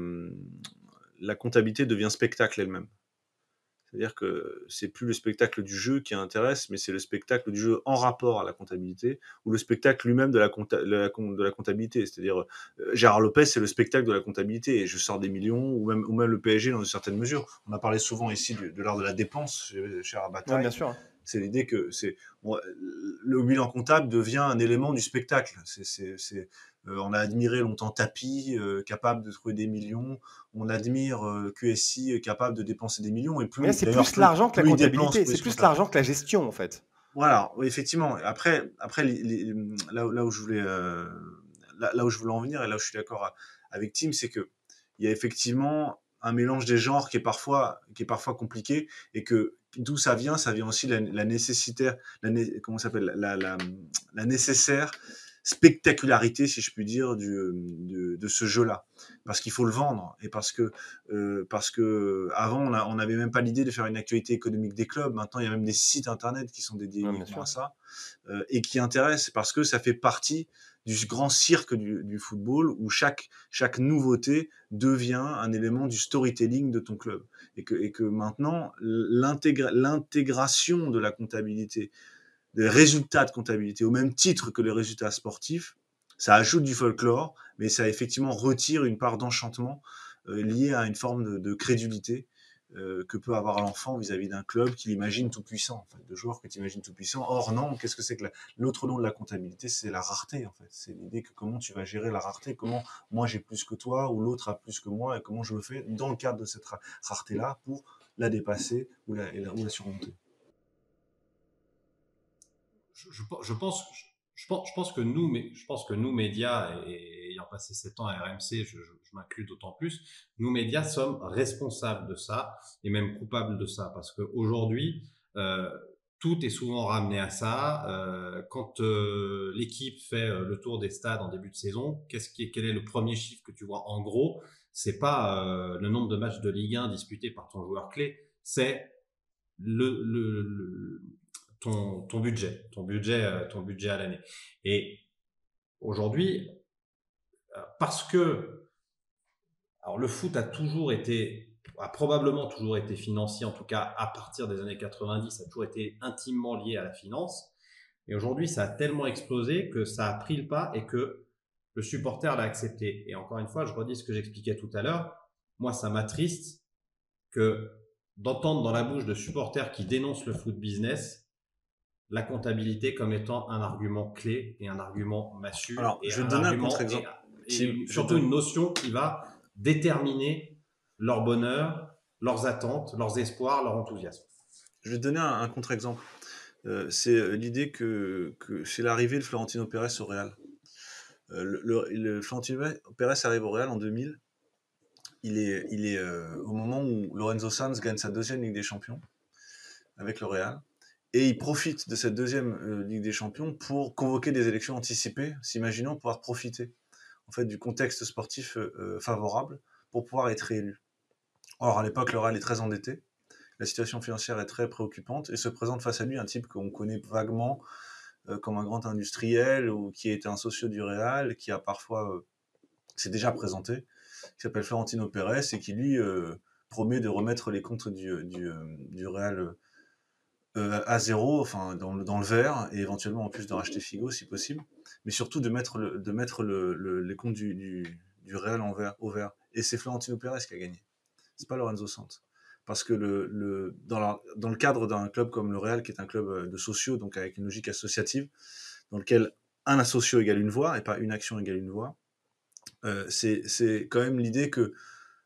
la comptabilité devient spectacle elle-même. C'est-à-dire que c'est plus le spectacle du jeu qui intéresse, mais c'est le spectacle du jeu en rapport à la comptabilité, ou le spectacle lui-même de la, compta- de la, de la comptabilité. C'est-à-dire, euh, Gérard Lopez, c'est le spectacle de la comptabilité, et je sors des millions, ou même, ou même le P S G dans une certaine mesure. On a parlé souvent ici de, de l'art de la dépense chez, chez Rabataille. Ouais, bien sûr. C'est l'idée que c'est, bon, le bilan comptable devient un élément du spectacle. C'est, c'est, c'est, euh, on a admiré longtemps Tapi, euh, capable de trouver des millions. On admire euh, Q S I, capable de dépenser des millions. Et plus, Mais là, c'est d'ailleurs, plus l'argent que la plus il comptabilité. dépense, C'est plus plus il l'argent que la gestion, en fait. Voilà, oui, effectivement. Après, après les, les- là, où- là où je voulais, euh, là, là où je voulais en venir et là où je suis d'accord à- avec Tim, c'est que il y a effectivement un mélange des genres qui est parfois, qui est parfois compliqué et que d'où ça vient, ça vient aussi la, la nécessité, la, né- comment ça s'appelle, la, la, la nécessaire spectacularité, si je puis dire, du, de, de ce jeu-là, parce qu'il faut le vendre et parce que euh, parce que avant on a, on n'avait même pas l'idée de faire une actualité économique des clubs. Maintenant, il y a même des sites internet qui sont dédiés Ouais, bien uniquement sûr. à ça euh, et qui intéressent parce que ça fait partie du grand cirque du, du football où chaque chaque nouveauté devient un élément du storytelling de ton club et que et que maintenant l'intégra- l'intégration de la comptabilité, des résultats de comptabilité au même titre que les résultats sportifs, ça ajoute du folklore, mais ça effectivement retire une part d'enchantement euh, liée à une forme de, de crédulité euh, que peut avoir l'enfant vis-à-vis d'un club qu'il imagine tout puissant, en fait, de joueurs que tu imagines tout puissant. Or non, qu'est-ce que c'est que la... l'autre nom de la comptabilité, c'est la rareté, en fait. C'est l'idée que comment tu vas gérer la rareté, comment moi j'ai plus que toi ou l'autre a plus que moi et comment je le fais dans le cadre de cette ra- rareté-là pour la dépasser ou la, ou la surmonter. Je, je, je pense, je, je, pense, je pense que nous, mais je pense que nous médias, et ayant passé sept ans à R M C, je, je, je m'inclus d'autant plus. Nous médias sommes responsables de ça et même coupables de ça parce qu'aujourd'hui, euh, tout est souvent ramené à ça. Euh, quand euh, l'équipe fait euh, le tour des stades en début de saison, qu'est-ce qui est, quel est le premier chiffre que tu vois en gros? C'est pas euh, le nombre de matchs de Ligue un disputés par ton joueur clé, c'est le, le, le ton, ton budget, ton budget, ton budget à l'année. Et aujourd'hui, parce que alors le foot a toujours été, a probablement toujours été financier, en tout cas à partir des années quatre-vingt-dix, ça a toujours été intimement lié à la finance. Et aujourd'hui, ça a tellement explosé que ça a pris le pas et que le supporter l'a accepté. Et encore une fois, je redis ce que j'expliquais tout à l'heure. Moi, ça m'attriste que d'entendre dans la bouche de supporters qui dénoncent le foot business la comptabilité comme étant un argument clé et un argument massue. Alors, et je vais un te donner un argument contre-exemple. Et, Tim, et je surtout donne- une notion qui va déterminer leur bonheur, leurs attentes, leurs espoirs, leur enthousiasme. Je vais te donner un, un contre-exemple. Euh, c'est l'idée que, que c'est l'arrivée de Florentino Pérez au Real. Euh, le, le, le Florentino Pérez arrive au Real en deux mille. Il est, il est euh, au moment où Lorenzo Sanz gagne sa deuxième Ligue des Champions avec le Real. Et il profite de cette deuxième euh, Ligue des Champions pour convoquer des élections anticipées, s'imaginant pouvoir profiter en fait, du contexte sportif euh, favorable pour pouvoir être réélu. Or, à l'époque, le Real est très endetté. La situation financière est très préoccupante et se présente face à lui un type qu'on connaît vaguement euh, comme un grand industriel ou qui a été un socio du Real, qui a parfois euh, s'est déjà présenté, qui s'appelle Florentino Pérez et qui lui euh, promet de remettre les comptes du, du, du Real euh, à zéro, enfin dans le, dans le vert, et éventuellement en plus de racheter Figo si possible, mais surtout de mettre, le, de mettre le, le, les comptes du, du, du Real en vert, au vert. Et c'est Florentino Pérez qui a gagné. C'est pas Lorenzo Santos. Parce que le, le, dans, la, dans le cadre d'un club comme le Real, qui est un club de sociaux, donc avec une logique associative, dans lequel un associo égale une voix, et pas une action égale une voix, euh, c'est, c'est quand même l'idée que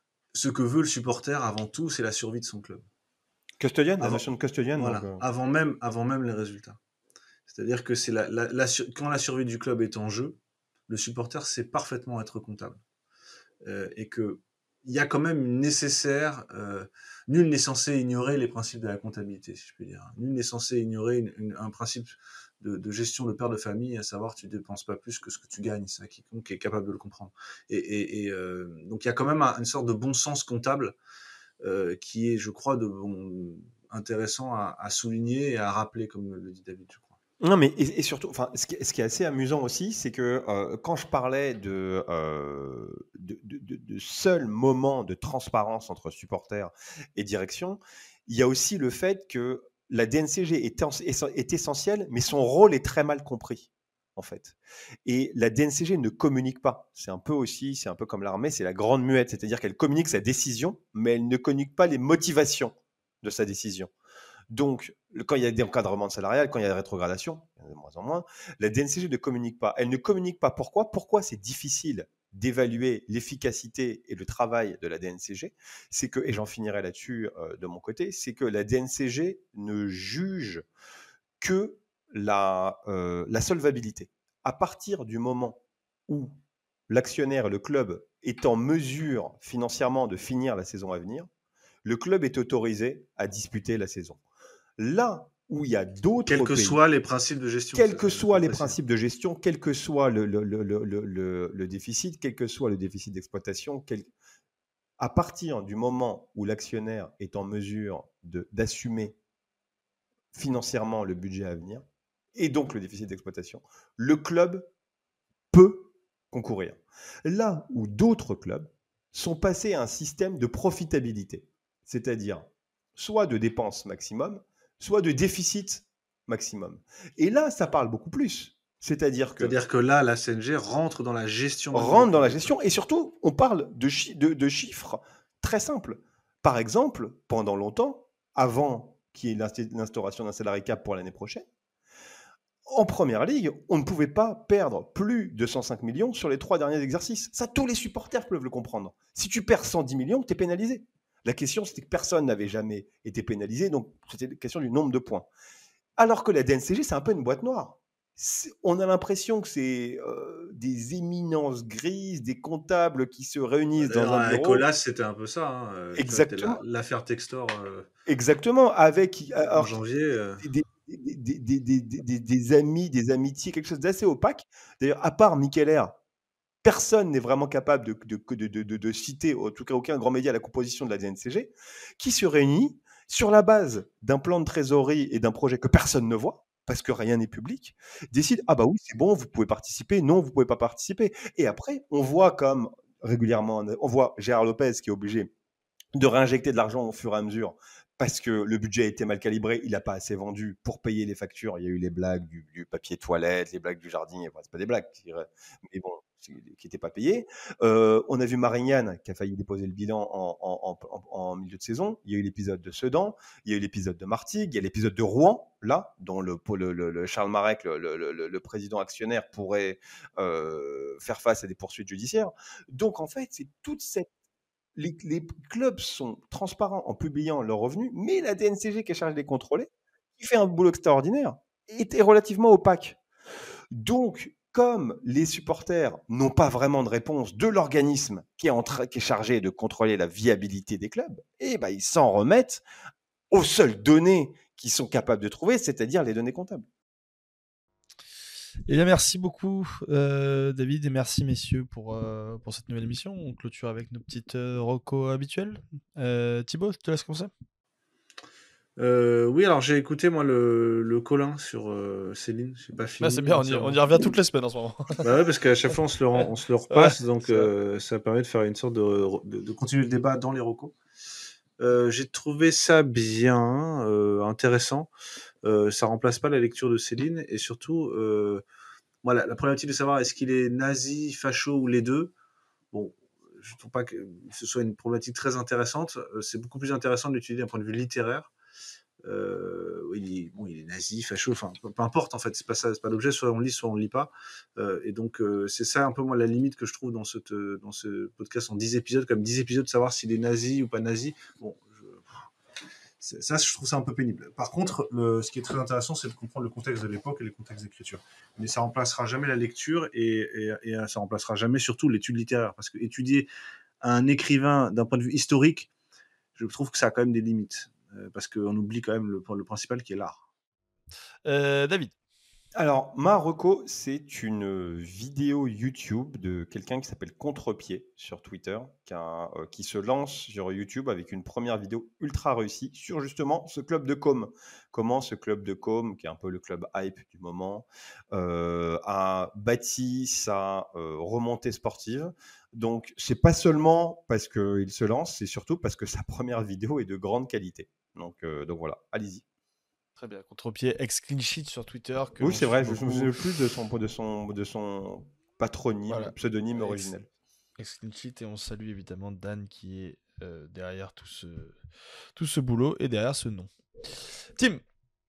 ce que veut le supporter avant tout, c'est la survie de son club. Custodienne, la notion de custodienne. Voilà, donc, euh... avant, même, avant même les résultats. C'est-à-dire que c'est la, la, la, quand la survie du club est en jeu, le supporter sait parfaitement être comptable. Euh, et que il y a quand même une nécessaire... Euh, nul n'est censé ignorer les principes de la comptabilité, si je puis dire. Nul n'est censé ignorer une, une, un principe de, de gestion de père de famille, à savoir tu dépenses pas plus que ce que tu gagnes. C'est quiconque est capable de le comprendre. Et, et, et euh, donc il y a quand même un, une sorte de bon sens comptable euh, qui est, je crois, de bon, intéressant à, à souligner et à rappeler, comme le dit David, je crois. Non, mais et, et surtout, enfin, ce qui, ce qui est assez amusant aussi, c'est que euh, quand je parlais de, euh, de, de, de, de seul moment de transparence entre supporters et direction, il y a aussi le fait que la D N C G est, est essentielle, mais son rôle est très mal compris, en fait. Et la D N C G ne communique pas. C'est un peu aussi, c'est un peu comme l'armée, c'est la grande muette, c'est-à-dire qu'elle communique sa décision, mais elle ne communique pas les motivations de sa décision. Donc, quand il y a des encadrements de salarial, quand il y a des rétrogradations, de moins en moins, la D N C G ne communique pas. Elle ne communique pas. Pourquoi ? Pourquoi c'est difficile d'évaluer l'efficacité et le travail de la D N C G ? C'est que, et j'en finirai là-dessus euh, de mon côté, c'est que la D N C G ne juge que la, euh, la solvabilité. À partir du moment où l'actionnaire et le club est en mesure financièrement de finir la saison à venir, le club est autorisé à disputer la saison. Là où il y a d'autres Quels que pays, soient les principes de gestion. Quels que soient les principes de gestion, quel que soit le, le, le, le, le, le déficit, quel que soit le déficit d'exploitation, quel... à partir du moment où l'actionnaire est en mesure de, d'assumer financièrement le budget à venir, et donc le déficit d'exploitation, le club peut concourir. Là où d'autres clubs sont passés à un système de profitabilité, c'est-à-dire soit de dépenses maximum, soit de déficit maximum. Et là, ça parle beaucoup plus. C'est-à-dire que, C'est-à-dire que là, la C N G rentre dans la gestion. Rentre dans la gestion. Et surtout, on parle de, chi- de, de chiffres très simples. Par exemple, pendant longtemps, avant qu'il y ait l'instauration d'un salary cap pour l'année prochaine, en première ligue, on ne pouvait pas perdre plus de cent cinq millions sur les trois derniers exercices. Ça, tous les supporters peuvent le comprendre. Si tu perds cent dix millions, tu es pénalisé. La question, c'était que personne n'avait jamais été pénalisé, donc c'était la question du nombre de points. Alors que la D N C G, c'est un peu une boîte noire. C'est, on a l'impression que c'est euh, des éminences grises, des comptables qui se réunissent dans un bureau. Colas, c'était un peu ça. Hein. Exactement. L'affaire Textor. Euh, Exactement. Avec en janvier. Euh... Des, des, des, des, des, des amis, des amitiés, quelque chose d'assez opaque. D'ailleurs, à part Micheler, personne n'est vraiment capable de, de, de, de, de, de citer, en tout cas aucun grand média, la composition de la D N C G, qui se réunit sur la base d'un plan de trésorerie et d'un projet que personne ne voit, parce que rien n'est public, décide, ah bah oui, c'est bon, vous pouvez participer, non, vous pouvez pas participer. Et après, on voit comme régulièrement, on voit Gérard Lopez qui est obligé de réinjecter de l'argent au fur et à mesure parce que le budget a été mal calibré, il n'a pas assez vendu pour payer les factures. Il y a eu les blagues du, du papier toilette, les blagues du jardinier, enfin, c'est pas des blagues, mais bon, qui n'étaient pas payées. Euh, on a vu Marignane qui a failli déposer le bilan en, en, en, en milieu de saison. Il y a eu l'épisode de Sedan, il y a eu l'épisode de Martigues, il y a l'épisode de Rouen, là, dont le, le, le, le Charles Marek, le, le, le, le président actionnaire, pourrait euh, faire face à des poursuites judiciaires. Donc en fait, c'est toute cette Les, les clubs sont transparents en publiant leurs revenus, mais la D N C G qui est chargée de les contrôler, qui fait un boulot extraordinaire, est relativement opaque. Donc, comme les supporters n'ont pas vraiment de réponse de l'organisme qui est, en tra- qui est chargé de contrôler la viabilité des clubs, eh ben, ils s'en remettent aux seules données qu'ils sont capables de trouver, c'est-à-dire les données comptables. Eh bien, merci beaucoup, euh, David, et merci, messieurs, pour, euh, pour cette nouvelle émission. On clôture avec nos petites euh, recos habituelles. Euh, Thibaut, je te laisse commencer. Euh, oui, alors j'ai écouté, moi, le, le Colin sur euh, Céline. J'ai pas fini. Ah, c'est bien, on y, on y revient toutes les semaines en ce moment. Bah ouais, parce qu'à chaque fois, on se le, on se le repasse, ouais, donc euh, ça permet de faire une sorte de, de, de continuer le débat dans les recos. Euh, j'ai trouvé ça bien, euh, intéressant. Euh, ça remplace pas la lecture de Céline et surtout, euh, moi, la, la problématique de savoir est-ce qu'il est nazi, facho ou les deux. Bon, je ne trouve pas que ce soit une problématique très intéressante. Euh, C'est beaucoup plus intéressant de l'étudier d'un point de vue littéraire. Euh, il, est, bon, il est nazi, facho, enfin, peu, peu importe en fait, c'est pas ça, c'est pas l'objet. Soit on lit, soit on lit pas. Euh, et donc, euh, c'est ça un peu moi la limite que je trouve dans, cette, dans ce podcast en dix épisodes, comme dix épisodes, de savoir s'il est nazi ou pas nazi. Bon, je, ça, je trouve ça un peu pénible. Par contre, le, ce qui est très intéressant, c'est de comprendre le contexte de l'époque et les contextes d'écriture. Mais ça remplacera jamais la lecture et, et, et ça remplacera jamais surtout l'étude littéraire. Parce que étudier un écrivain d'un point de vue historique, je trouve que ça a quand même des limites. Euh, parce qu'on oublie quand même le, le principal qui est l'art. Euh, David. Alors, ma reco, c'est une vidéo YouTube de quelqu'un qui s'appelle Contrepied sur Twitter, qui, a, euh, qui se lance sur YouTube avec une première vidéo ultra réussie sur justement ce club de com. Comment ce club de com, qui est un peu le club hype du moment, euh, a bâti sa euh, remontée sportive. Donc, c'est pas seulement parce qu'il se lance, c'est surtout parce que sa première vidéo est de grande qualité. Donc, euh, donc voilà, allez-y. Très bien, contre-pied, ex-clean sheet sur Twitter. Que oui, c'est vrai, je beaucoup. me souviens plus de son, de son, de son patronyme, voilà. Pseudonyme ex, originel. Ex-clean sheet, et on salue évidemment Dan qui est euh, derrière tout ce, tout ce boulot et derrière ce nom. Tim.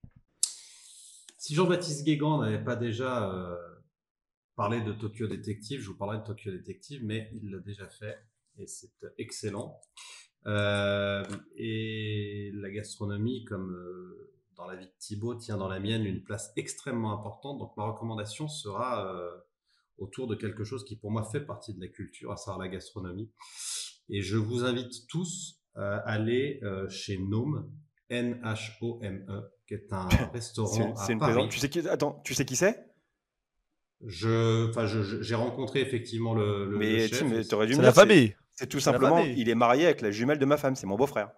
Si Jean-Baptiste Guégan n'avait pas déjà euh, parlé de Tokyo Detective, je vous parlerai de Tokyo Detective, mais il l'a déjà fait et c'est excellent. Euh, et la gastronomie, comme euh, dans la vie de Thibaut, tient dans la mienne une place extrêmement importante. Donc ma recommandation sera euh, autour de quelque chose qui pour moi fait partie de la culture, à savoir la gastronomie. Et je vous invite tous à aller euh, chez Nome, N H O M E, qui est un restaurant c'est, c'est à une Paris. Tu sais qui, attends, tu sais qui c'est? Je, enfin, je, je, j'ai rencontré effectivement le, le, mais le chef. Mais t'aurais dû c'est me la dire, famille. C'est, c'est tout c'est simplement, il est marié avec la jumelle de ma femme, c'est mon beau-frère.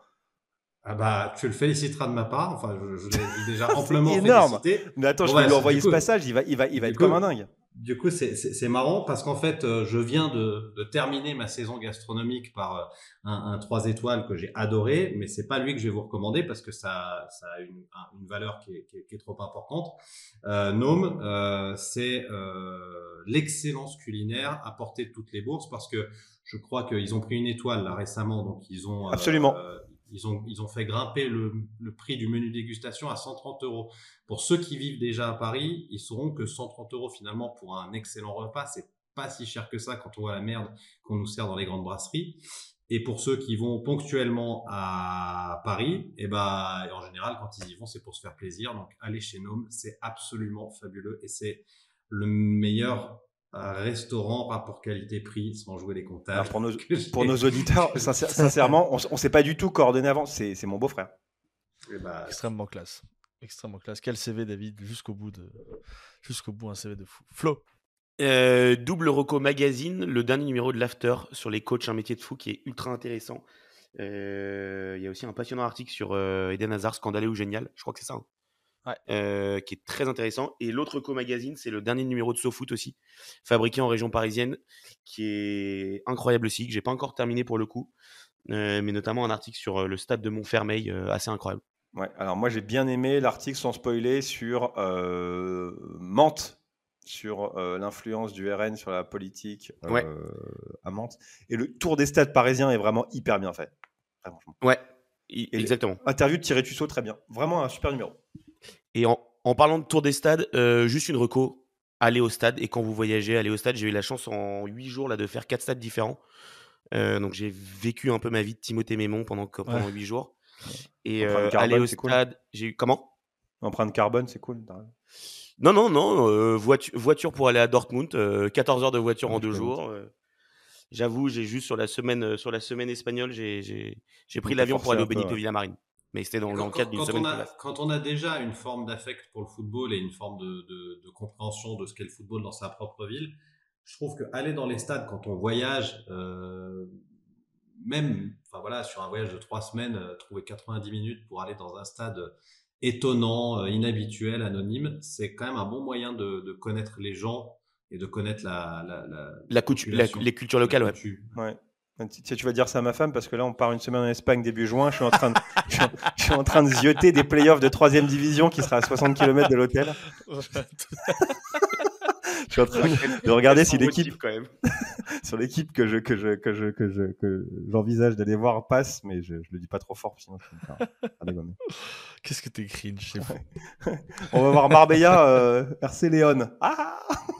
Ah bah, tu le féliciteras de ma part. Enfin, je, je l'ai déjà amplement énorme. félicité. Mais attends, bon, je vais ouais, lui envoyer ce passage. Il va, il va, il va être coup, comme un dingue. Du coup, c'est, c'est, c'est marrant parce qu'en fait, euh, je viens de, de terminer ma saison gastronomique par euh, un, un trois étoiles que j'ai adoré, mais c'est pas lui que je vais vous recommander parce que ça, ça a une, une valeur qui est, qui est, qui est trop importante. Euh, Nome, euh, c'est euh, l'excellence culinaire à portée de toutes les bourses parce que je crois qu'ils ont pris une étoile là récemment, donc ils ont euh, absolument. Ils ont, ils ont fait grimper le, le prix du menu dégustation à cent trente euros. Pour ceux qui vivent déjà à Paris, ils sauront que cent trente euros finalement pour un excellent repas, c'est pas si cher que ça quand on voit la merde qu'on nous sert dans les grandes brasseries. Et pour ceux qui vont ponctuellement à Paris, et ben, en général, quand ils y vont, c'est pour se faire plaisir. Donc, allez chez Nome, c'est absolument fabuleux et c'est le meilleur restaurant rapport qualité-prix sans jouer les comptables. Alors pour, nos, pour nos auditeurs, sincèrement, on ne s'est pas du tout coordonné avant. C'est, c'est mon beau-frère. Bah, extrêmement classe. Extrêmement classe. Quel C V, David, jusqu'au bout, de... jusqu'au bout un C V de fou. Flo. Euh, double Reco Magazine, le dernier numéro de l'After sur les coachs, un métier de fou qui est ultra intéressant. Il euh, y a aussi un passionnant article sur euh, Eden Hazard, scandaleux ou génial. Je crois que c'est ça. Hein. Ouais. Euh, qui est très intéressant. Et l'autre Reco Magazine, c'est le dernier numéro de SoFoot aussi, fabriqué en région parisienne, qui est incroyable aussi, que j'ai pas encore terminé pour le coup, euh, mais notamment un article sur euh, le stade de Montfermeil, euh, assez incroyable. Ouais, alors moi j'ai bien aimé l'article sans spoiler sur euh, Mantes, sur euh, l'influence du R N sur la politique euh, ouais. à Mantes. Et le tour des stades parisiens est vraiment hyper bien fait. Très franchement. Ouais, I- exactement. Interview de Thierry Tussaud, très bien. Vraiment un super numéro. Et en, en parlant de tour des stades, euh, juste une reco, allez au stade. Et quand vous voyagez, allez au stade. J'ai eu la chance en huit jours là, de faire quatre stades différents. Euh, donc j'ai vécu un peu ma vie de Timothée Mémon pendant, pendant huit ouais. jours. Et euh, carbone, aller au stade, cool. J'ai eu comment ? Empreinte carbone, c'est cool. Non, non, non. Euh, voiture, voiture pour aller à Dortmund, euh, quatorze heures de voiture en deux jours. Euh, j'avoue, j'ai juste sur la semaine, euh, sur la semaine espagnole, j'ai, j'ai, j'ai pris l'avion pour aller au Benito ouais. Villamarín. Mais c'était dans, dans le cadre d'une semaine. On a, quand on a déjà une forme d'affect pour le football et une forme de, de, de compréhension de ce qu'est le football dans sa propre ville, je trouve qu'aller dans les stades quand on voyage, euh, même enfin voilà, sur un voyage de trois semaines, euh, trouver quatre-vingt-dix minutes pour aller dans un stade étonnant, euh, inhabituel, anonyme, c'est quand même un bon moyen de, de connaître les gens et de connaître la, la, la, la, coutu- la les cultures locales. La ouais. ouais. Tu, sais, tu vas dire ça à ma femme parce que là, on part une semaine en Espagne début juin. Je suis en train de, je suis en, je suis en train de zioter des playoffs de troisième division qui sera à soixante kilomètres de l'hôtel. Je suis en train de regarder si l'équipe, quand même. sur l'équipe que je que je que je que je que j'envisage d'aller voir passe, mais je, je le dis pas trop fort sinon je vais me faire, faire dégommer. Qu'est-ce que t'es cringe, c'est fou. On va voir Marbella, euh, R C León. Ah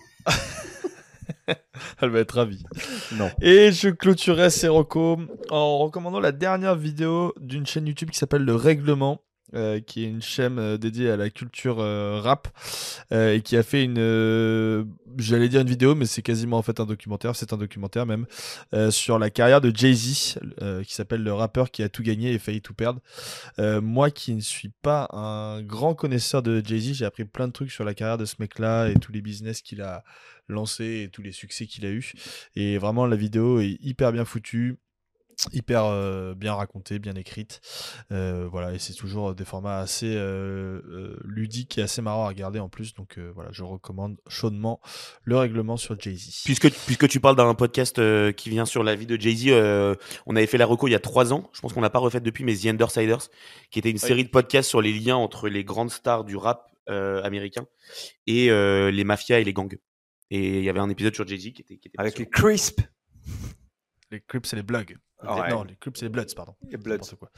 Elle va être ravie. non. Et je clôturerai ces recos en recommandant la dernière vidéo d'une chaîne YouTube qui s'appelle Le Règlement, euh, qui est une chaîne euh, dédiée à la culture euh, rap euh, et qui a fait une, euh, j'allais dire une vidéo, mais c'est quasiment en fait un documentaire, c'est un documentaire même, euh, sur la carrière de Jay-Z, euh, qui s'appelle Le rappeur qui a tout gagné et failli tout perdre. Euh, moi qui ne suis pas un grand connaisseur de Jay-Z, j'ai appris plein de trucs sur la carrière de ce mec-là et tous les business qu'il a lancé et tous les succès qu'il a eu. Et vraiment, la vidéo est hyper bien foutue, hyper euh, bien racontée, bien écrite. Euh, voilà, et c'est toujours des formats assez euh, euh, ludiques et assez marrants à regarder en plus. Donc euh, voilà, je recommande chaudement Le Règlement sur Jay-Z. Puisque, puisque tu parles d'un podcast euh, qui vient sur la vie de Jay-Z, euh, on avait fait la reco il y a trois ans. Je pense qu'on n'a pas refait depuis, mais The Undersiders, qui était une Oui. série de podcasts sur les liens entre les grandes stars du rap euh, américain et euh, les mafias et les gangs. Et il y avait un épisode sur Jay-Z qui était, qui était Avec les passionnant. Crisp. Les Crips et les Bloods. Ah ouais. Non, les Crips et les Bloods, pardon. Les Bloods. N'importe quoi.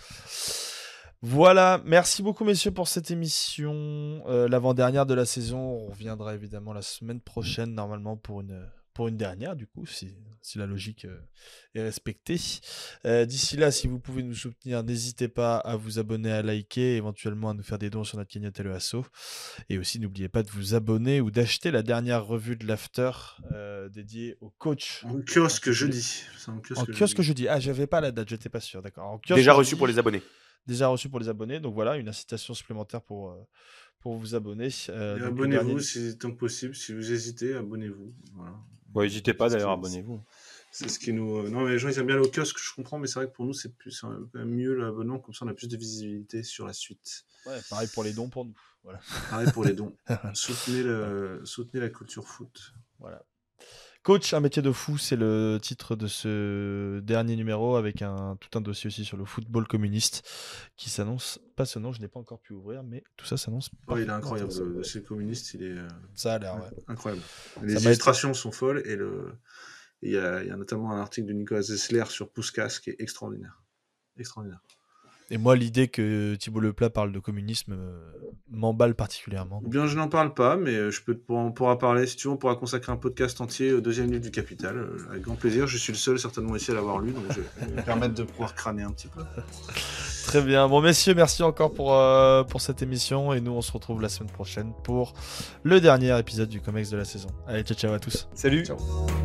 Voilà, merci beaucoup messieurs pour cette émission, euh, l'avant-dernière de la saison. On reviendra évidemment la semaine prochaine normalement pour une, pour une dernière du coup, si, si la logique euh, est respectée. Euh, d'ici là, si vous pouvez nous soutenir, n'hésitez pas à vous abonner, à liker, éventuellement à nous faire des dons sur notre cagnotte L E A S O. Et aussi n'oubliez pas de vous abonner ou d'acheter la dernière revue de l'After euh, dédiée au coach. En kiosque jeudi. C'est en kiosque, En kiosque jeudi. Ah, j'avais pas la date, j'étais pas sûr, d'accord. En kiosque Déjà reçu jeudi. pour les abonnés. Déjà reçu pour les abonnés, donc voilà, une incitation supplémentaire pour, euh, pour vous abonner. Euh, Et donc, abonnez-vous dernier... si tant que possible. Si vous hésitez, abonnez-vous. Voilà. Bon, n'hésitez pas d'ailleurs, C'est- abonnez-vous. C'est ce qui nous. euh, Non, mais les gens ils aiment bien aller au kiosque, je comprends, mais c'est vrai que pour nous c'est plus euh, quand même mieux l'abonnement, comme ça on a plus de visibilité sur la suite. Ouais, pareil pour les dons pour nous. Voilà. Pareil pour les dons. soutenez, le... soutenez la culture foot. Voilà. Coach, un métier de fou, c'est le titre de ce dernier numéro avec un, tout un dossier aussi sur le football communiste qui s'annonce passionnant. Je n'ai pas encore pu ouvrir, mais tout ça s'annonce. Oh, il est parfaitement incroyable. intéressant. Le dossier communiste, il est euh, Ça a l'air, ouais. incroyable. Ça Les m'a illustrations sont folles et le. Il y, a, il y a notamment un article de Nicolas Zessler sur Puskas qui est extraordinaire. Extraordinaire. Et moi, l'idée que Thibaut Leplat parle de communisme euh, m'emballe particulièrement. Ou bien je n'en parle pas, mais je peux, on pourra parler, si tu veux, on pourra consacrer un podcast entier au deuxième livre du Capital, euh, avec grand plaisir. Je suis le seul certainement ici à l'avoir lu, donc je je vais me permettre de pouvoir crâner un petit peu. Très bien. Bon, messieurs, merci encore pour, euh, pour cette émission. Et nous, on se retrouve la semaine prochaine pour le dernier épisode du Comex de la saison. Allez, ciao, ciao à tous. Salut. Ciao.